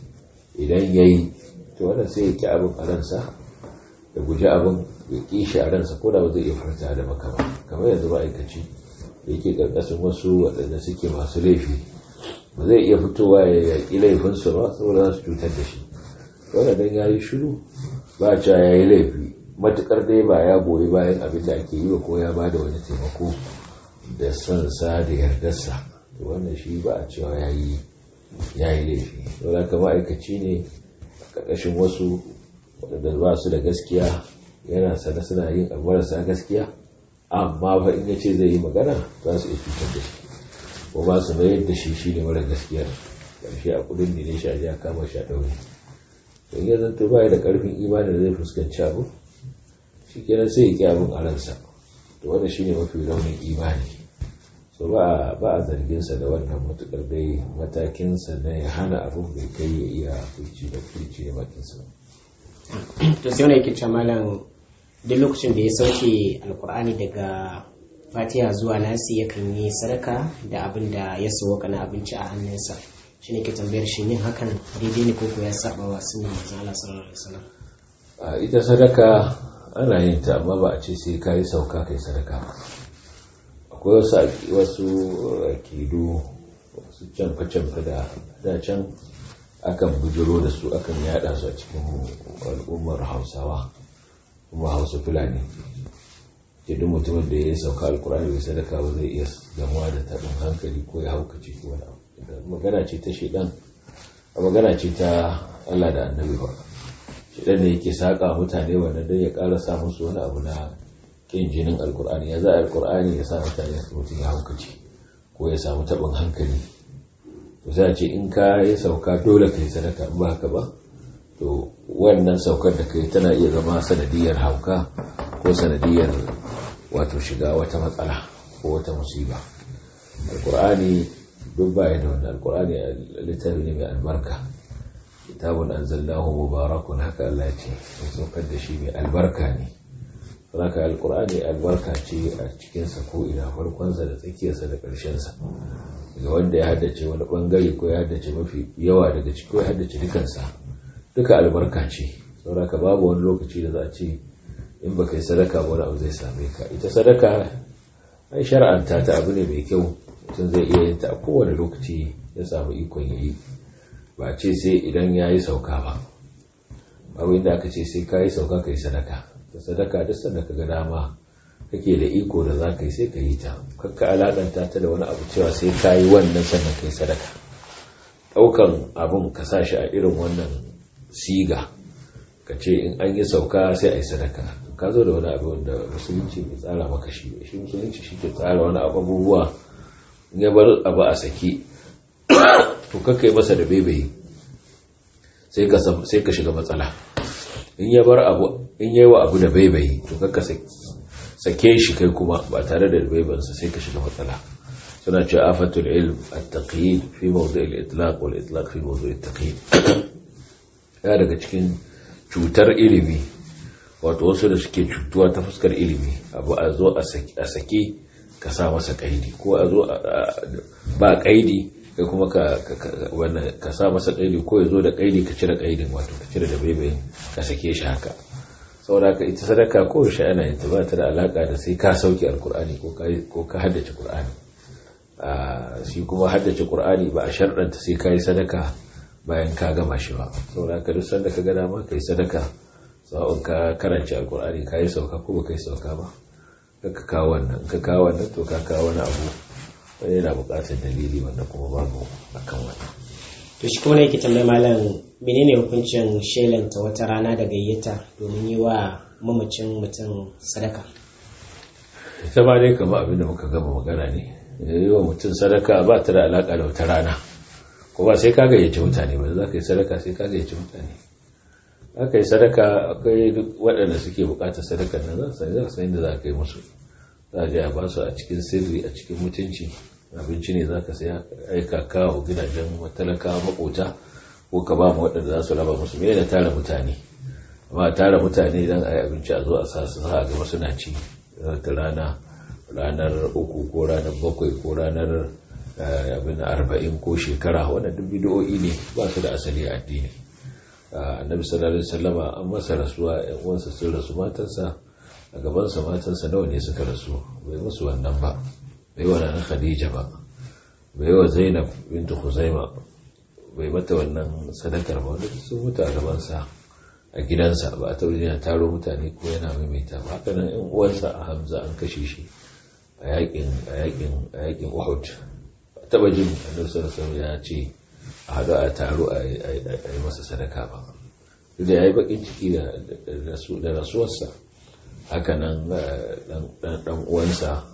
idan ya yi to wannan sai ya ƙi abin a ransa, da guji abin ya ƙi shi a ransa, ko da ba zai iya farta da baka ba. Kamar yanzu ma'aikaci da yake ƙarƙashin wasu waɗanda suke masu laifi, ba zai iya fitowa ya yaƙi laifinsu ba saboda za su cutar da shi. Wanda dan ya yi shiru ba cewa ya yi laifi, matuƙar dai ba ya goyi bayan abin da ake yi wa ko ya ba da wani taimako da sansa da yardarsa, to wannan shi ba a cewa ya yi laifi. Saboda ka ma'aikaci ne a ƙarƙashin wasu waɗanda ba su da gaskiya, yana sana suna yin marasa gaskiya, amma fa in ya ce zai yi magana za su iya cutar da shi, ko ba su mayar da shi shi ne mara gaskiyar. Ƙarshe a kudin ne shi a ji a kama shi a ɗaure. To in ya zanto ba da ƙarfin imanin da zai fuskanci abu, shi kenan sai ya ƙi abin a ransa, to wanda shi ne mafi raunin imani. So ba a zarginsa da wannan matuƙar dai matakinsa na ya hana abin bai kai ya iya furci da furci da bakinsa. To sai wani yake ce malam, duk lokacin da ya sauke alkur'ani daga fatiha zuwa nasi yakan yi sadaka da abin da ya sauka na abinci a hannunsa. Shi ne ke tambayar shi yin hakan daidai ne koko ya saba wa sunan manzon Allah sallallahu alaihi wasallam? A ita sadaka ana yin ta, amma ba a ce sai kai sauka kai sadaka ba. Akwai wasu wasu akidu, wasu canfa-canfa da da can akan bujiro da su, akan yada su a cikin al'ummar Hausawa, kuma Hausa Fulani. Ke duk mutumin da ya sauka alkur'ani bai sadaka ba zai iya gamuwa da tabin hankali ko ya haukace ko wani abu. Magana ce ta shedan, magana ce ta Allah da Annabi ba. Shedan ne yake saka mutane wannan dan ya ƙara sa musu wani abu na kin jinin alkur'ani. Ya za alkur'ani ya sa mutane su mutu ya haukace ko ya samu tabin hankali. To sai a ce in ka yi sauka dole kai sadaka, in ba haka ba to wannan saukar da kai tana iya zama sanadiyar hauka ko sanadiyar wato shiga wata matsala ko wata musiba. Alkur'ani duk baya da wannan. Alkur'ani littafi ne mai albarka, kitabun anzalnahu mubarakun, haka Allah ya ce, mun saukar da shi mai albarka ne. Saboda alkur'ani albarka ce a cikinsa ko ina, farkonsa da tsakiyarsa da ƙarshensa. Ga wanda ya haddace wani bangare ko ya haddace mafi yawa daga ciki ko ya haddace dukansa, duka albarka ce. Saboda babu wani lokaci da za a ce in baka yi sadaka ba wani abu zai same ka. Ita sadaka ai shar'anta ta abu ne mai kyau, mutum zai iya yin ta a kowane lokaci ya samu ikon yayi, ba ce sai idan ya yi sauka ba. Babu inda aka ce sai ka yi sauka ka yi sadaka. Ta sadaka duk sanda ka ga dama kake da iko da za ka yi sai ka yi ta, kakka alaƙanta ta da wani abu cewa sai ka yi wannan sannan ka yi sadaka. Ɗaukan abin ka sa shi a irin wannan siga, ka ce in an yi sauka sai a yi sadaka, ka zo da wani abu wanda musulunci bai tsara maka shi ba. Shi musulunci shi ke tsara wani abubuwa, in ya bar abu a sake to kakka yi masa da baibayi sai ka shiga matsala. In ya bar abu, in yi wa abu da baibayi to kakka sake shi kai kuma ba tare da baibansa sai ka shiga matsala. Suna ce afatul ilm at-taqyid fi mawdu' al-itlaq wal itlaq fi mawdu' at-taqyid. Ya daga cikin cutar ilimi wato wasu da suke cutuwa ta fuskar ilimi abu a zo a sake ka sa masa kaidi ko a zo ba kaidi kai kuma ka wannan ka sa masa kaidi ko ya zo da kaidi ka cire kaidin wato ka cire da baibayin ka sake shi haka saboda ka ita sadaka ko shi ana yin ta ba ta da alaka da sai ka sauke alkur'ani ko ka ko ka haddace qur'ani a shi kuma haddace qur'ani ba a sharɗanta sai ka yi sadaka bayan ka gama shi ba saboda ka duk sanda ka ga dama kai sadaka sa'on ka karanci alkur'ani ka yi sauka ko ba ka yi sauka ba ka kawo wannan ka kawo wannan to ka kawo wani abu wani yana buƙatar dalili wanda kuma babu akan wannan. To shi kuma yake tambayi malam menene hukuncin shelanta wata rana da gayyata domin yi wa mamacin mutum sadaka? Ita ba dai kamar abin da muka gama magana ne yi wa mutum sadaka ba ta da alaƙa da wata rana ko ba sai ka gayyace mutane ba za ka yi sadaka sai ka gayyace mutane. Aka yi sadaka akwai duk waɗanda suke buƙatar sadakar nan za su san inda za ka yi musu za a je a ba su a cikin sirri a cikin mutunci abinci ne za ka saya aika kawo gidajen matalaka makota ko ka ba mu waɗanda za su raba musu mai da tara mutane amma tara mutane don a yi abinci a zo a sa su za a gaba suna ci ta rana ranar uku ko ranar bakwai ko ranar abin arba'in ko shekara wannan duk bidiyo'i ne ba su da asali a addini. Annabi sallallahu alaihi wasallama an masa rasuwa ƴan uwansa sun rasu matansa a gaban sa matansa nawa ne suka rasu bai musu wannan ba bai wa nan Khadija ba bai wa Zainab bintu Khuzaima bai mata wannan sadakar ba wanda sun mutu a gaban sa a gidansa ba a taɓa yana taro mutane ko yana maimaita ba haka nan ƴan uwansa a Hamza an kashe shi a yakin a yakin a yakin Uhud taba jin Annabi sallallahu alaihi wasallam ya ce a haɗu a taro a yi masa sadaka ba da ya yi bakin ciki da rasuwarsa haka nan ɗan uwansa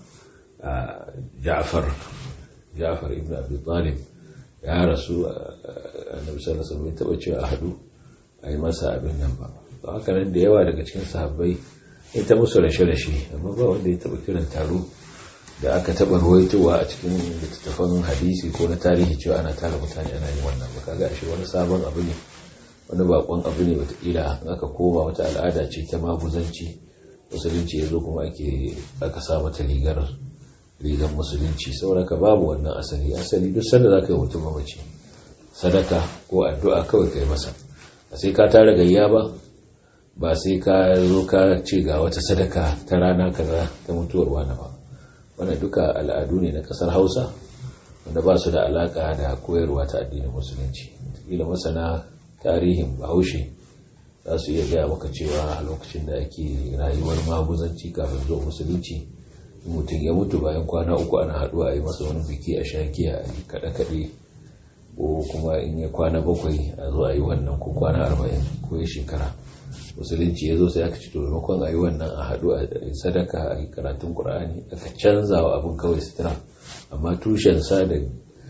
ja'far ja'far ibn abi talib ya rasu annabi sallallahu alaihi wasallam taɓa cewa a haɗu a yi masa abin nan ba haka nan da yawa daga cikin sahabbai ya ta musu rashe-rashe amma ba wanda ya taɓa kiran taro da aka taɓa ruwaitowa a cikin littattafan hadisi ko na tarihi cewa ana tara mutane ana yin wannan ba kaga ashe wani sabon abu ne wani bakon abu ne wataƙila aka koma wata al'ada ce ta maguzanci musulunci ya zo kuma ake aka sa mata rigar rigar musulunci saboda babu wannan asali asali duk sanda za ka yi mutum mamaci sadaka ko addu'a kawai kai masa ba sai ka tara gayya ba ba sai ka zo ka ce ga wata sadaka ta rana kaza ta mutuwar wani ba wannan duka al'adu ne na kasar Hausa wanda ba su da alaka da koyarwa ta addinin musulunci kila masana tarihin Bahaushe za su iya gaya maka cewa a lokacin da ake rayuwar maguzanci kafin zuwa musulunci mutum ya mutu bayan kwana uku ana haɗuwa a yi masa wani biki a shakiya a yi kaɗe-kaɗe ko kuma in ya kwana bakwai a zo a yi wannan ko kwana arba'in ko ya shekara musulunci ya zo sai aka ci maimakon a yi wannan a haɗu a sadaka a yi karatun ƙur'ani aka canza wa abin kawai sutura amma tushensa da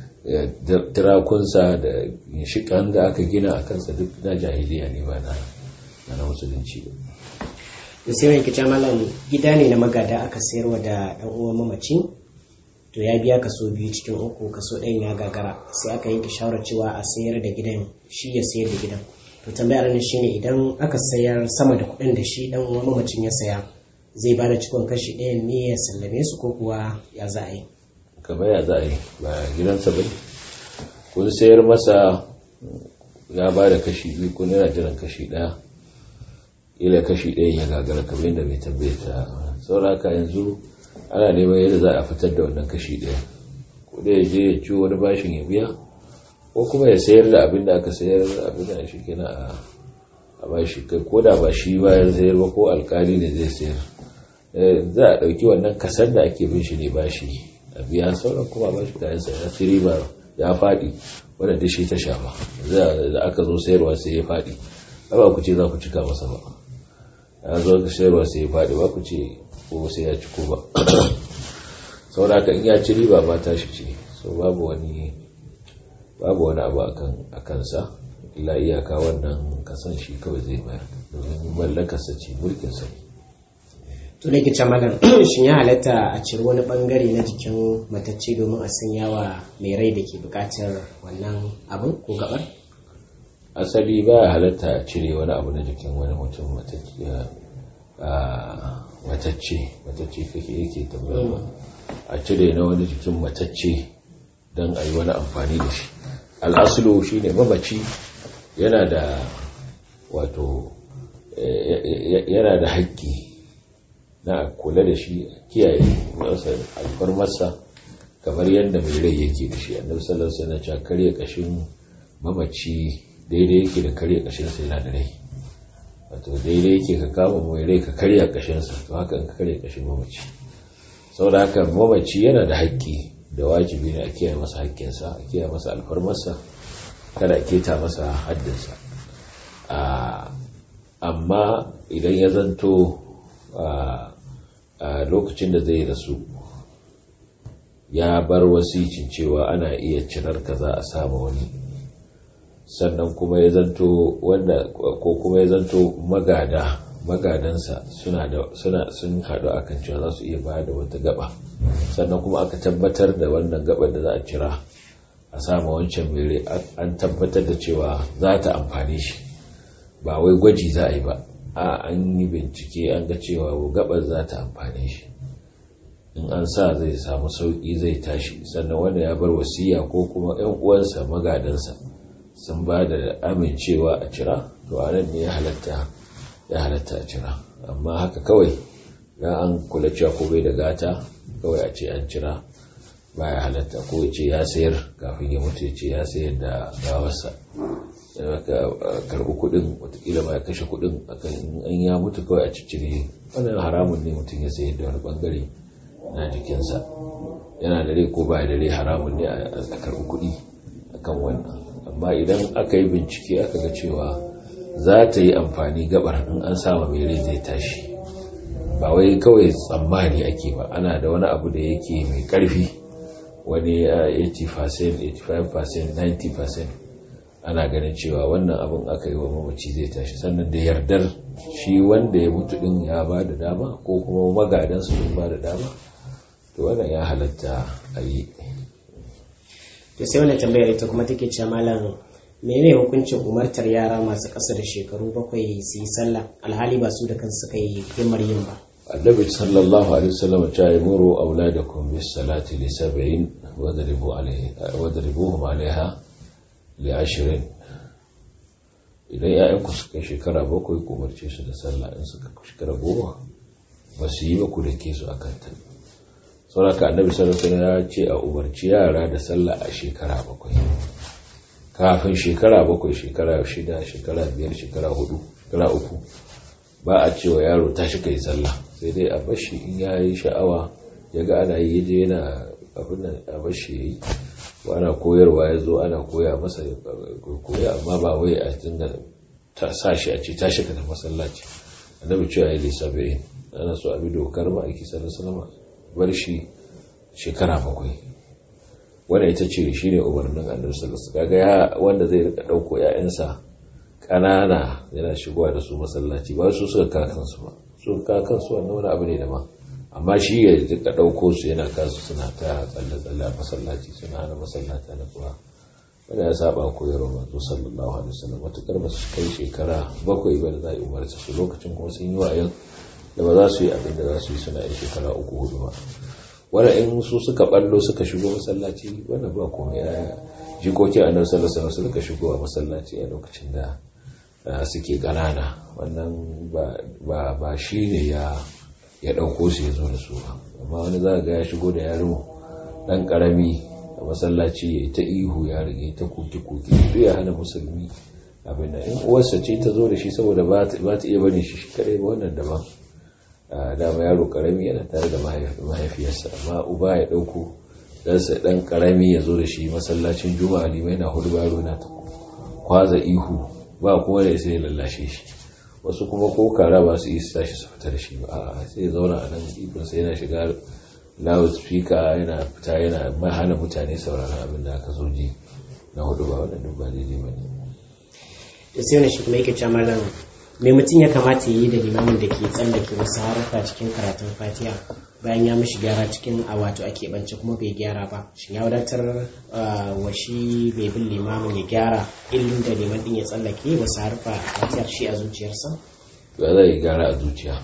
turakunsa da shiƙan da aka gina a kansa duk na jahiliya ne ba na musulunci ba. da sai wani kita malam gida ne na magada aka sayarwa da ɗan uwan mamaci to ya biya kaso biyu cikin uku kaso ɗayan ya gagara sai aka yanke shawarar cewa a sayar da gidan shi ya sayar da gidan to tambayar ne shine idan aka sayar sama da kuɗin da shi dan uwan mamacin ya saya zai bada cikon kashi ɗaya ne ya sallame su ko kuwa ya za a yi kamar ya za a yi ba gidansa ba kun sayar masa ya bada kashi biyu kun yana jiran kashi ɗaya ila kashi ɗaya ya gagara kamar yadda mai tambaye ta sauraka yanzu ana neman yadda za a fitar da wannan kashi ɗaya ko da ya je ya ci wani bashin ya biya ko kuma ya sayar da abin da aka sayar abin da shi kenan a bashi kai ko da ba shi bayan sayar ba ko alkali ne zai sayar za a ɗauki wannan kasar da ake bin shi ne bashi a biya sauran kuma bashi kayan sa ya tsiri ba ya faɗi wanda da shi ta shafa da aka zo sayarwa sai ya faɗi ba ku ce za ku cika masa ba ya zo ka sayarwa sai ya faɗi ba ku ce ko sai ya ciko ba saboda in ya ci riba ba ta shi ce so babu wani babu wani abu a kansa illa iyaka wannan kasan shi kawai zai bayar domin mallakarsa ce mulkinsa ne to da ke malam shin ya halatta a ciri wani bangare na jikin matacce domin a sanya wa mai rai da ke bukatar wannan abin ko gabar asali ba ya halatta a cire wani abu na jikin wani mutum matacce matacce matacce kake yake tambayar a cire na wani jikin matacce don a yi wani amfani da shi. al'asulu shi ne mamaci yana da wato yana da haƙƙi na kula da shi kiyaye masa alfarmarsa kamar yadda mai rai yake da shi. annabi sallallahu alaihi wasallam ya karya kashin mamaci daidai yake da karya kashin sa yana da rai, wato daidai yake ka kama mai rai ka karya kashin sa, to haka in ka karya kashin mamaci. saboda haka mamaci yana da haƙƙi da wajibi ne a kiyaye masa haƙƙinsa, a kiyaye masa alfarmarsa, kada a keta masa haddinsa. amma idan ya zanto a lokacin da zai rasu ya bar wasicin cewa ana iya cirar kaza a sama wani, sannan kuma ya zanto wanda ko kuma ya zanto magada magadansa suna da suna sun haɗu akan cewa za su iya bayar da wata gaba, sannan kuma aka tabbatar da wannan gabar da za a cira a sama wancan mere an tabbatar da cewa za ta amfane shi, ba wai gwaji za a yi ba, a an yi bincike an ga cewa gabar za ta amfane shi, in an sa zai samu sauki zai tashi, sannan wanda ya bar wasiya ko kuma ƴan uwansa magadansa sun ba da amincewa a cira, to a nan ne ya halatta ya halatta a cira. amma haka kawai na an kula cewa ko bai da gata kawai a ce an cira baya halatta, ko ya ce ya sayar kafin ya mutu ya ce ya sayar da gawarsa, ka karɓi kuɗin watakila ma ya kashe kuɗin akan an ya mutu kawai a ciccire. wannan haramun ne mutum ya sayar da wani bangare na jikinsa, yana da rai ko ba da rai haramun ne a karɓi kuɗi akan wannan. amma idan aka yi bincike aka ga cewa za ta yi amfani gabar in an sama mai rai zai tashi, ba wai kawai tsammani ake ba, ana da wani abu da yake mai ƙarfi, wani eighty percent eighty-five percent ninety percent ana ganin cewa wannan abin aka yi wa mamaci zai tashi, sannan da yardar shi wanda ya mutu din ya ba da dama ko kuma magadansu sun ba da dama, to wannan ya halatta a yi. to sai wannan tambayar ita kuma take cewa malam menene hukuncin umartar yara masu ƙasa da shekaru bakwai su yi sallah alhali ba su da kansu suka yi himmar yin ba? annabi sallallahu alaihi wasallam ta yi muru auladakum bis salati li sab'in wadribu alaiha wadribuhum alaiha li ashrin. idan ƴaƴanku suka shekara bakwai ku umarce su da sallah, in suka shekara goma ba su yi ba ku da ke su akan ta. saboda annabi sallallahu alaihi wasallam ya ce a umarci yara da sallah a shekara bakwai, kafin shekara bakwai shekara shida shekara biyar shekara hudu shekara uku ba a cewa yaro tashi kai sallah, sai dai a bashi in ya yi sha'awa ya ga ana yi yaje yana abin nan a bashi ya yi, ko ana koyarwa ya zo ana koya masa koya, amma ba wai a dinga ta sa shi a ce tashi ka da masallaci. annabi cewa ya yi saba'in, ana so a bi dokar ma'aiki sallallahu alaihi wasallam bar shi shekara bakwai. wanda ita ce shi ne umarnin annabi sallallahu alaihi wasallam. kaga ya wanda zai rika dauko ƴaƴansa kanana yana shigowa da su masallaci, ba su suka ka kansu ba, su ka kansu wannan wani abu ne daban, amma shi ya rika dauko su yana kasu suna ta tsalle tsalle a masallaci, suna hana masallata na kuwa, wanda ya saba koyarwar manzo sallallahu alaihi wasallam. matukar ba su kai shekara bakwai ba da za a yi umarci su, lokacin kuma sun yi wayan da ba za su yi abin da za su yi suna yin shekara uku hudu ba. wanda in su suka ballo suka shigo masallaci wannan ba komai, ya jikokin annabi sallallahu alaihi wasallam suka shigo a masallaci a lokacin da suke ganana, wannan ba ba shine ya ya dauko su ya zo da su ba. amma wani za ga ya shigo da yaro dan karami a masallaci ya ta ihu ya rige ta kuki kuki duk ya hana musulmi abin da in uwarsa ce ta zo da shi saboda ba ta iya bane shi kadai ba, wannan daban. dama yaro karami yana tare da mahaifiyarsa, amma uba ya dauko ɗansa ɗan karami ya zo da shi masallacin juma'a limai na hudu baro na ta kwaza ihu ba kuma da sai ya lallashe shi. wasu kuma ko kara ba su yi su tashi su fita da shi ba, a sai ya zauna a nan ikonsa yana shiga loud speaker yana fita yana hana mutane sauraron abin da aka zo ji na hudu ba, wannan duk ba daidai ba ne. da sai wani shi kuma yake cewa malam mai mutum ya kamata yi da limamin da ke tsallake wasu harufa cikin karatun fatiha bayan ya mishi gyara cikin a wato a keɓance kuma bai gyara ba, shin ya wadatar wa shi bai bin limamin ya gyara illin da liman din ya tsallake wasu harufa a fatihar shi a zuciyarsa? ba zai gyara a zuciya,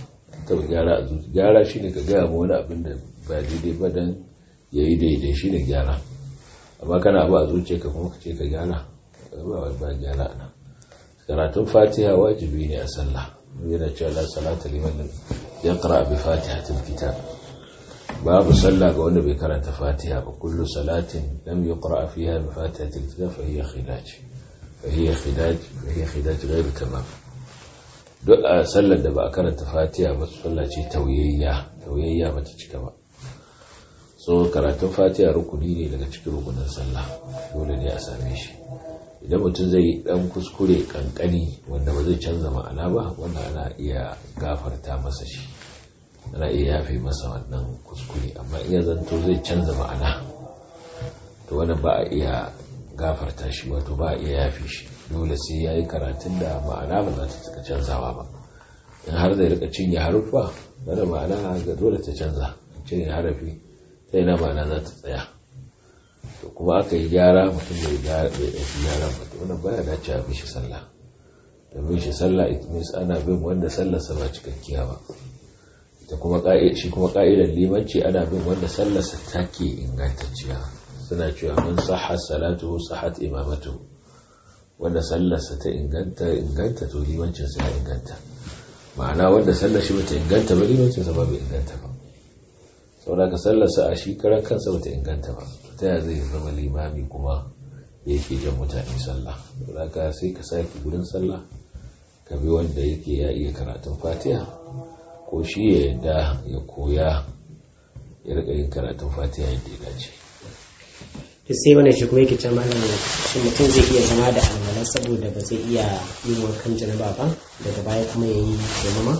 taɓa gyara a zuci. Gyara shine ka gaya ma wani abin da ba daidai ba dan yayi daidai shine gyara, amma kana ba a zuciya ka kuma ka ce ka gyara ba ba gyara ana. Karatun Fatiha wajibi ne a sallah, yana cewa la salata liman yaqra bi fatihatil kitab, babu sallah ga wanda bai karanta Fatiha ba. Kullu salatin lam yuqra fiha bi fatihatil kitab fa hiya khidaj fa hiya khidaj fa hiya khidaj ghayr tamam. Duk a sallar da ba a karanta Fatiha ba sallah ce tauyayya tauyayya ba ta cika ba. So karatun Fatiha rukuni ne daga cikin rukunin sallah, dole ne a same shi. Idan mutum zai dan kuskure kankani wanda ba zai canza ma'ana ba, wanda ana iya gafarta masa shi, ana iya yafe masa wannan kuskure. Amma iya zanto zai canza ma'ana, to wannan ba a iya gafarta shi, wato ba a iya yafe shi. Dole sai ya yi karatun da ma'ana ba za ta cika canzawa ba. In har zai rika cinye haruffa, wanda ma'ana ga dole ta canza, cinye harafi ta yana ma'ana za ta tsaya. To kuma aka yi gyara mutum bai ɗauki gyara ba, to wannan baya dace a bishi sallah. Da bishi sallah it means ana bin wanda sallarsa ba cikakkiya ba. Ita kuma shi kuma ka'idar limanci ana bin wanda sallarsa take ingantacciya. Suna cewa man sahha salatuhu sahhat imamatuhu, wanda sallarsa ta inganta inganta to limancinsa ya inganta. Ma'ana wanda sallar shi bata inganta ba, limancinsa ba bai inganta ba. Saboda ka sallarsa a shi karan kansa bata inganta ba, ta yaya zai zama limami kuma yake jan mutane sallah? Saboda ka sai ka sake gurin sallah ka bi wanda yake ya iya karatun Fatiha, ko shi ya yadda ya koya ya rika yin karatun Fatiha yadda ya dace. To sai wannan shi kuma yake cewa malam, shi mutum zai iya zama da alwala saboda ba zai iya yin wankan janaba ba, daga baya kuma ya yi taimama?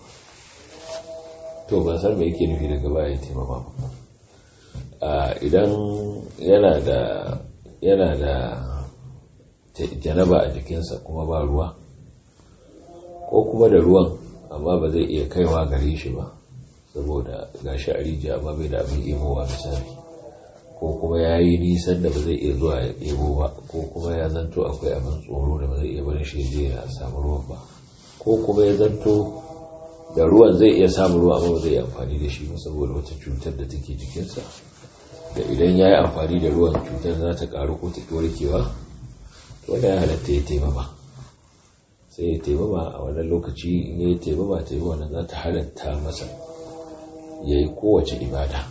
To ban san me yake nufi daga baya ya taimama ba. Idan yana da yana da janaba a jikinsa kuma ba ruwa, ko kuma da ruwan amma ba zai iya kaiwa gare shi ba saboda gashi a rijiya amma bai da abin ebowa misali, ko kuma ya yi nisan da ba zai iya zuwa ya ebo ba, ko kuma ya zanto akwai abin tsoro da ba zai iya barin shi je ya samu ruwan ba, ko kuma ya zanto da ruwan zai iya samun ruwa amma ba zai yi amfani da shi ba saboda wata cutar da take jikinsa, da idan ya yi amfani da ruwan cutar za ta karu ko ta ki warkewa, wanda ya halatta ya taimama. Sai ya taimama a wannan lokaci, in ya yi taimama taimama wannan za ta halatta masa ya yi kowace ibada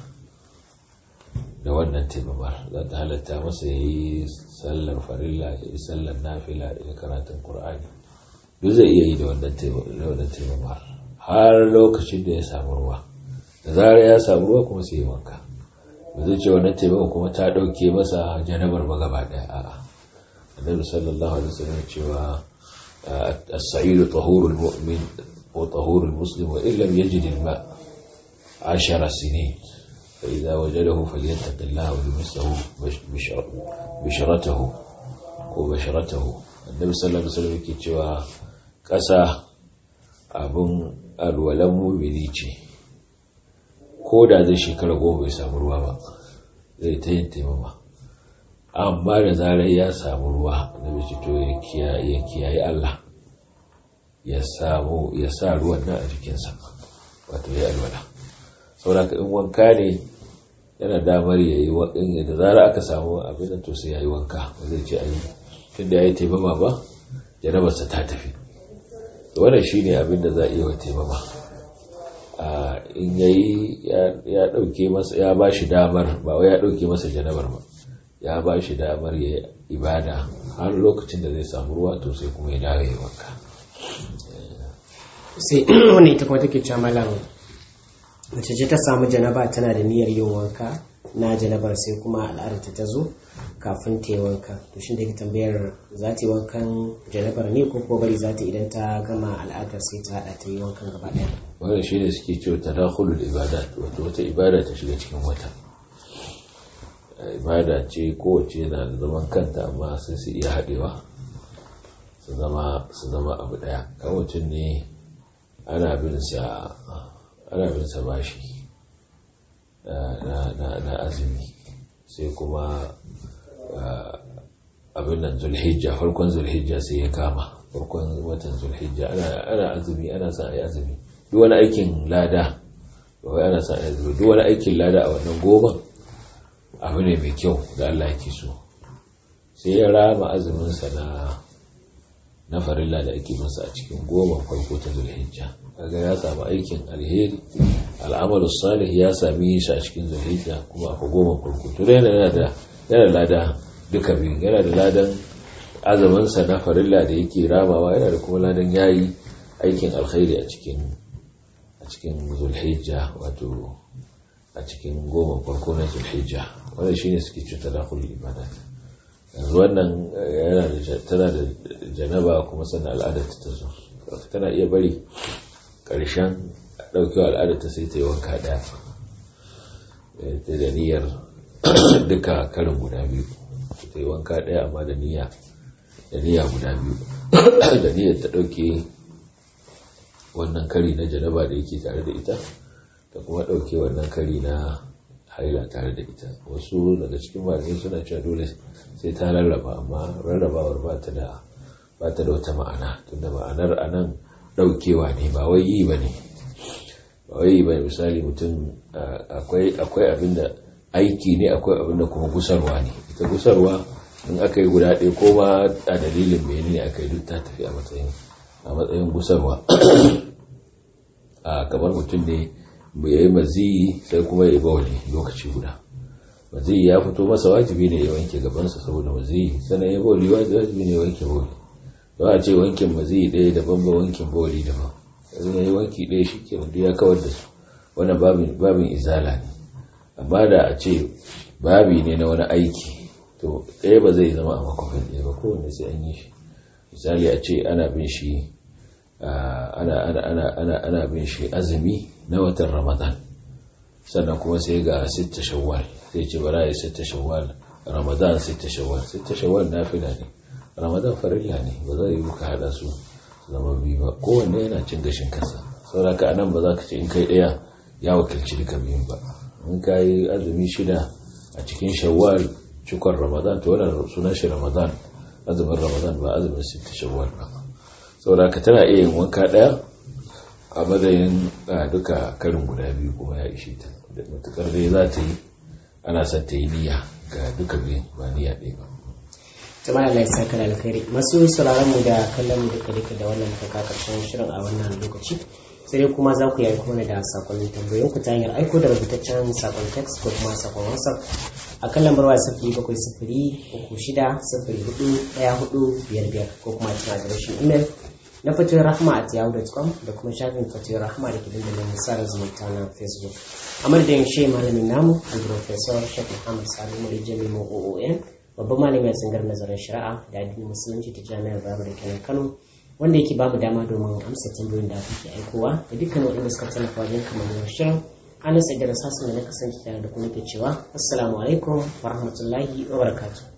da wannan taimamar. Za ta halatta masa ya yi sallar farilla, ya yi sallar nafila, ya yi karatun Kur'ani, duk zai iya yi da wannan taimamar har lokacin da ya samu ruwa. Da zarar ya samu ruwa kuma sai ya wanka. Ba zai ce wannan taimama kuma ta ɗauke masa janabar ba gaba ɗaya. A'a, annabi sallallahu alaihi wasallam cewa as-sa'idu tahurul mu'min wa tahurul muslim wa illam yajid al-ma' ashara sinin fa idza wajadahu falyattaqillaha wa yumsahu bishratahu ko basharatahu. Annabi sallallahu alaihi wasallam yake cewa ƙasa abun alwalan mu'mini ce, ko da zai shekara goma bai samu ruwa ba zai ta yin taimama, amma da zarar ya samu ruwa da mace to ya kiyaye Allah ya samu ya sa ruwan nan a jikinsa, wato ya alwala. saboda ka in wanka ne yana damar ya yi waɗin da zarar aka samu abin da to sai ya yi wanka, ba zai ce ayi tun da ya yi taimama ba jarabarsa ta tafi. Wannan shi ne abin da za a iya wa taimama. In yayi ya dauke masa, ya ba shi damar, ba wai ya dauke masa janabar ba, ya ba shi damar ya ibada har lokacin da zai samu ruwa, to sai kuma ya dawo ya wanka. Sai wannan ita kuma take cewa malam, mace ce ta samu janaba tana da niyyar yin wanka na janabar, sai kuma al'adarta ta zo kafin ta yi wanka, to shin da ke tambayar za ta yi wankan janabar ne ko ko bari za ta idan ta gama al'adar sai ta hada ta yi wankan gaba ɗaya? Wannan shine suke cewa tadakhulul ibadat, wato wata ibada ta shiga cikin wata. Ibada ce kowace na da zaman kanta amma sai su iya haɗewa su zama su zama abu ɗaya. Kawacin ne ana bin sa ana bin sa bashi na na na azumi, sai kuma abin nan Zulhijja, farkon Zulhijja sai ya kama, farkon watan Zulhijja ana ana azumi, ana sa ayi azumi duk wani aikin lada wai ana sa duk wani aikin lada a wannan goma abu ne mai kyau da Allah yake so sai ya rama azumin sa na na farilla da ake masa a cikin goma farko ta Zulhijja kaga ya samu aikin alheri al'amalu salih ya sami shi a cikin Zulhijja kuma a goma farko to yana da yana lada duka biyu, yana da ladan azumin sa na farilla da yake ramawa, yana da kuma ladan yayi aikin alkhairi a cikin a cikin Zulhijja, wato a cikin goma farko na Zulhijja. Wannan shine suke cewa tadakhul ibadat. Yanzu wannan yana da tana da janaba kuma sannan al'adar ta zo, tana iya bari karshen daukewa al'adar ta sai ta yi wanka daya da niyyar duka karin guda biyu, ta yi wanka daya amma da niyya da niyya guda biyu da niyyar ta dauke wannan kari na janaba da yake tare da ita da kuma dauke wannan kari na haila tare da ita. Wasu daga cikin malamai suna cewa dole sai ta rarraba, amma rarrabawar ba ta da ba ta da wata ma'ana, tunda ma'anar anan daukewa ne ba wai yi bane ba wai yi bane. Misali mutum akwai akwai abinda aiki ne, akwai abinda kuma gusarwa ne. Ita gusarwa in aka yi guda ɗaya ko ma a dalilin menene aka yi duk ta tafi a matsayin a matsayin gusarwa. A kamar mutum ne ya yi maziyi sai kuma ya yi bawali lokaci guda. Maziyi ya fito masa, wajibi ne ya wanke gabansa saboda maziyi, sannan ya bawali wajibi ne ya wanke bawali. Ba a ce wankin maziyi ɗaya daban ba wankin bawali daban. Yanzu ya yi wanki ɗaya shi ke wanda ya kawar da su, wannan babin babin izala ne. Amma da a ce babi ne na wani aiki, to ɗaya ba zai zama a makwafin ɗaya ba, kowanne sai an yi shi. Misali a ce ana bin shi ana ana ana ana ana bin shi azumi na watan Ramadan, sannan kuma sai ga sitta shawwal, sai ce bara ya sitta shawwal, Ramadan sitta shawwal. Sitta shawwal nafila ne, Ramadan farilla ne, ba zai yi ka hada su zama biyu ba, kowanne yana cin gashin kansa. Saboda ka anan ba za ka ce in kai daya ya wakilci duka biyun ba. In kai azumi shida a cikin shawwal cikon Ramadan, to wannan sunan shi Ramadan, azumin Ramadan ba azumin sitta shawwal ba. Saboda ka tana iya yin wanka daya a matsayin duka karin guda biyu kuma ya ishe ta, da matukar dai za ta yi ana son ta yi niyya ga duka biyu ba niyya ɗaya ba. Jama'a Allah ya saka da alkhairi. Masu sauraron mu da kallon mu duka duka da wannan muka karshen shirin a wannan lokaci, sai dai kuma za ku yi aiko mana da sakonnin tambayoyin ku ta hanyar aiko da rubutaccen sakon text ko kuma sakon WhatsApp a kan lambar waya sifiri bakwai sifiri uku shida sifiri hudu ɗaya hudu biyar biyar ko kuma cikin adireshin imel na fatoyin rahama at yahoo dot com da kuma shafin fatoyin rahama da ke dandalin misalar zumunta na Facebook. A madadin shi malamin namu al-Professor Sheikh Muhammad Sani Muri Jami'u O O N, babban malami a tsangar nazarin shari'a da addinin musulunci ta jami'ar Bayero da kenan Kano, wanda yake bamu dama domin amsa tambayoyin da kuke aikowa, da dukkan waɗanda suka tallafa wajen kamar shirin. Ana sai da rasasun da na kasance tare da kuma ke cewa assalamu alaikum wa rahmatullahi wa barakatuh.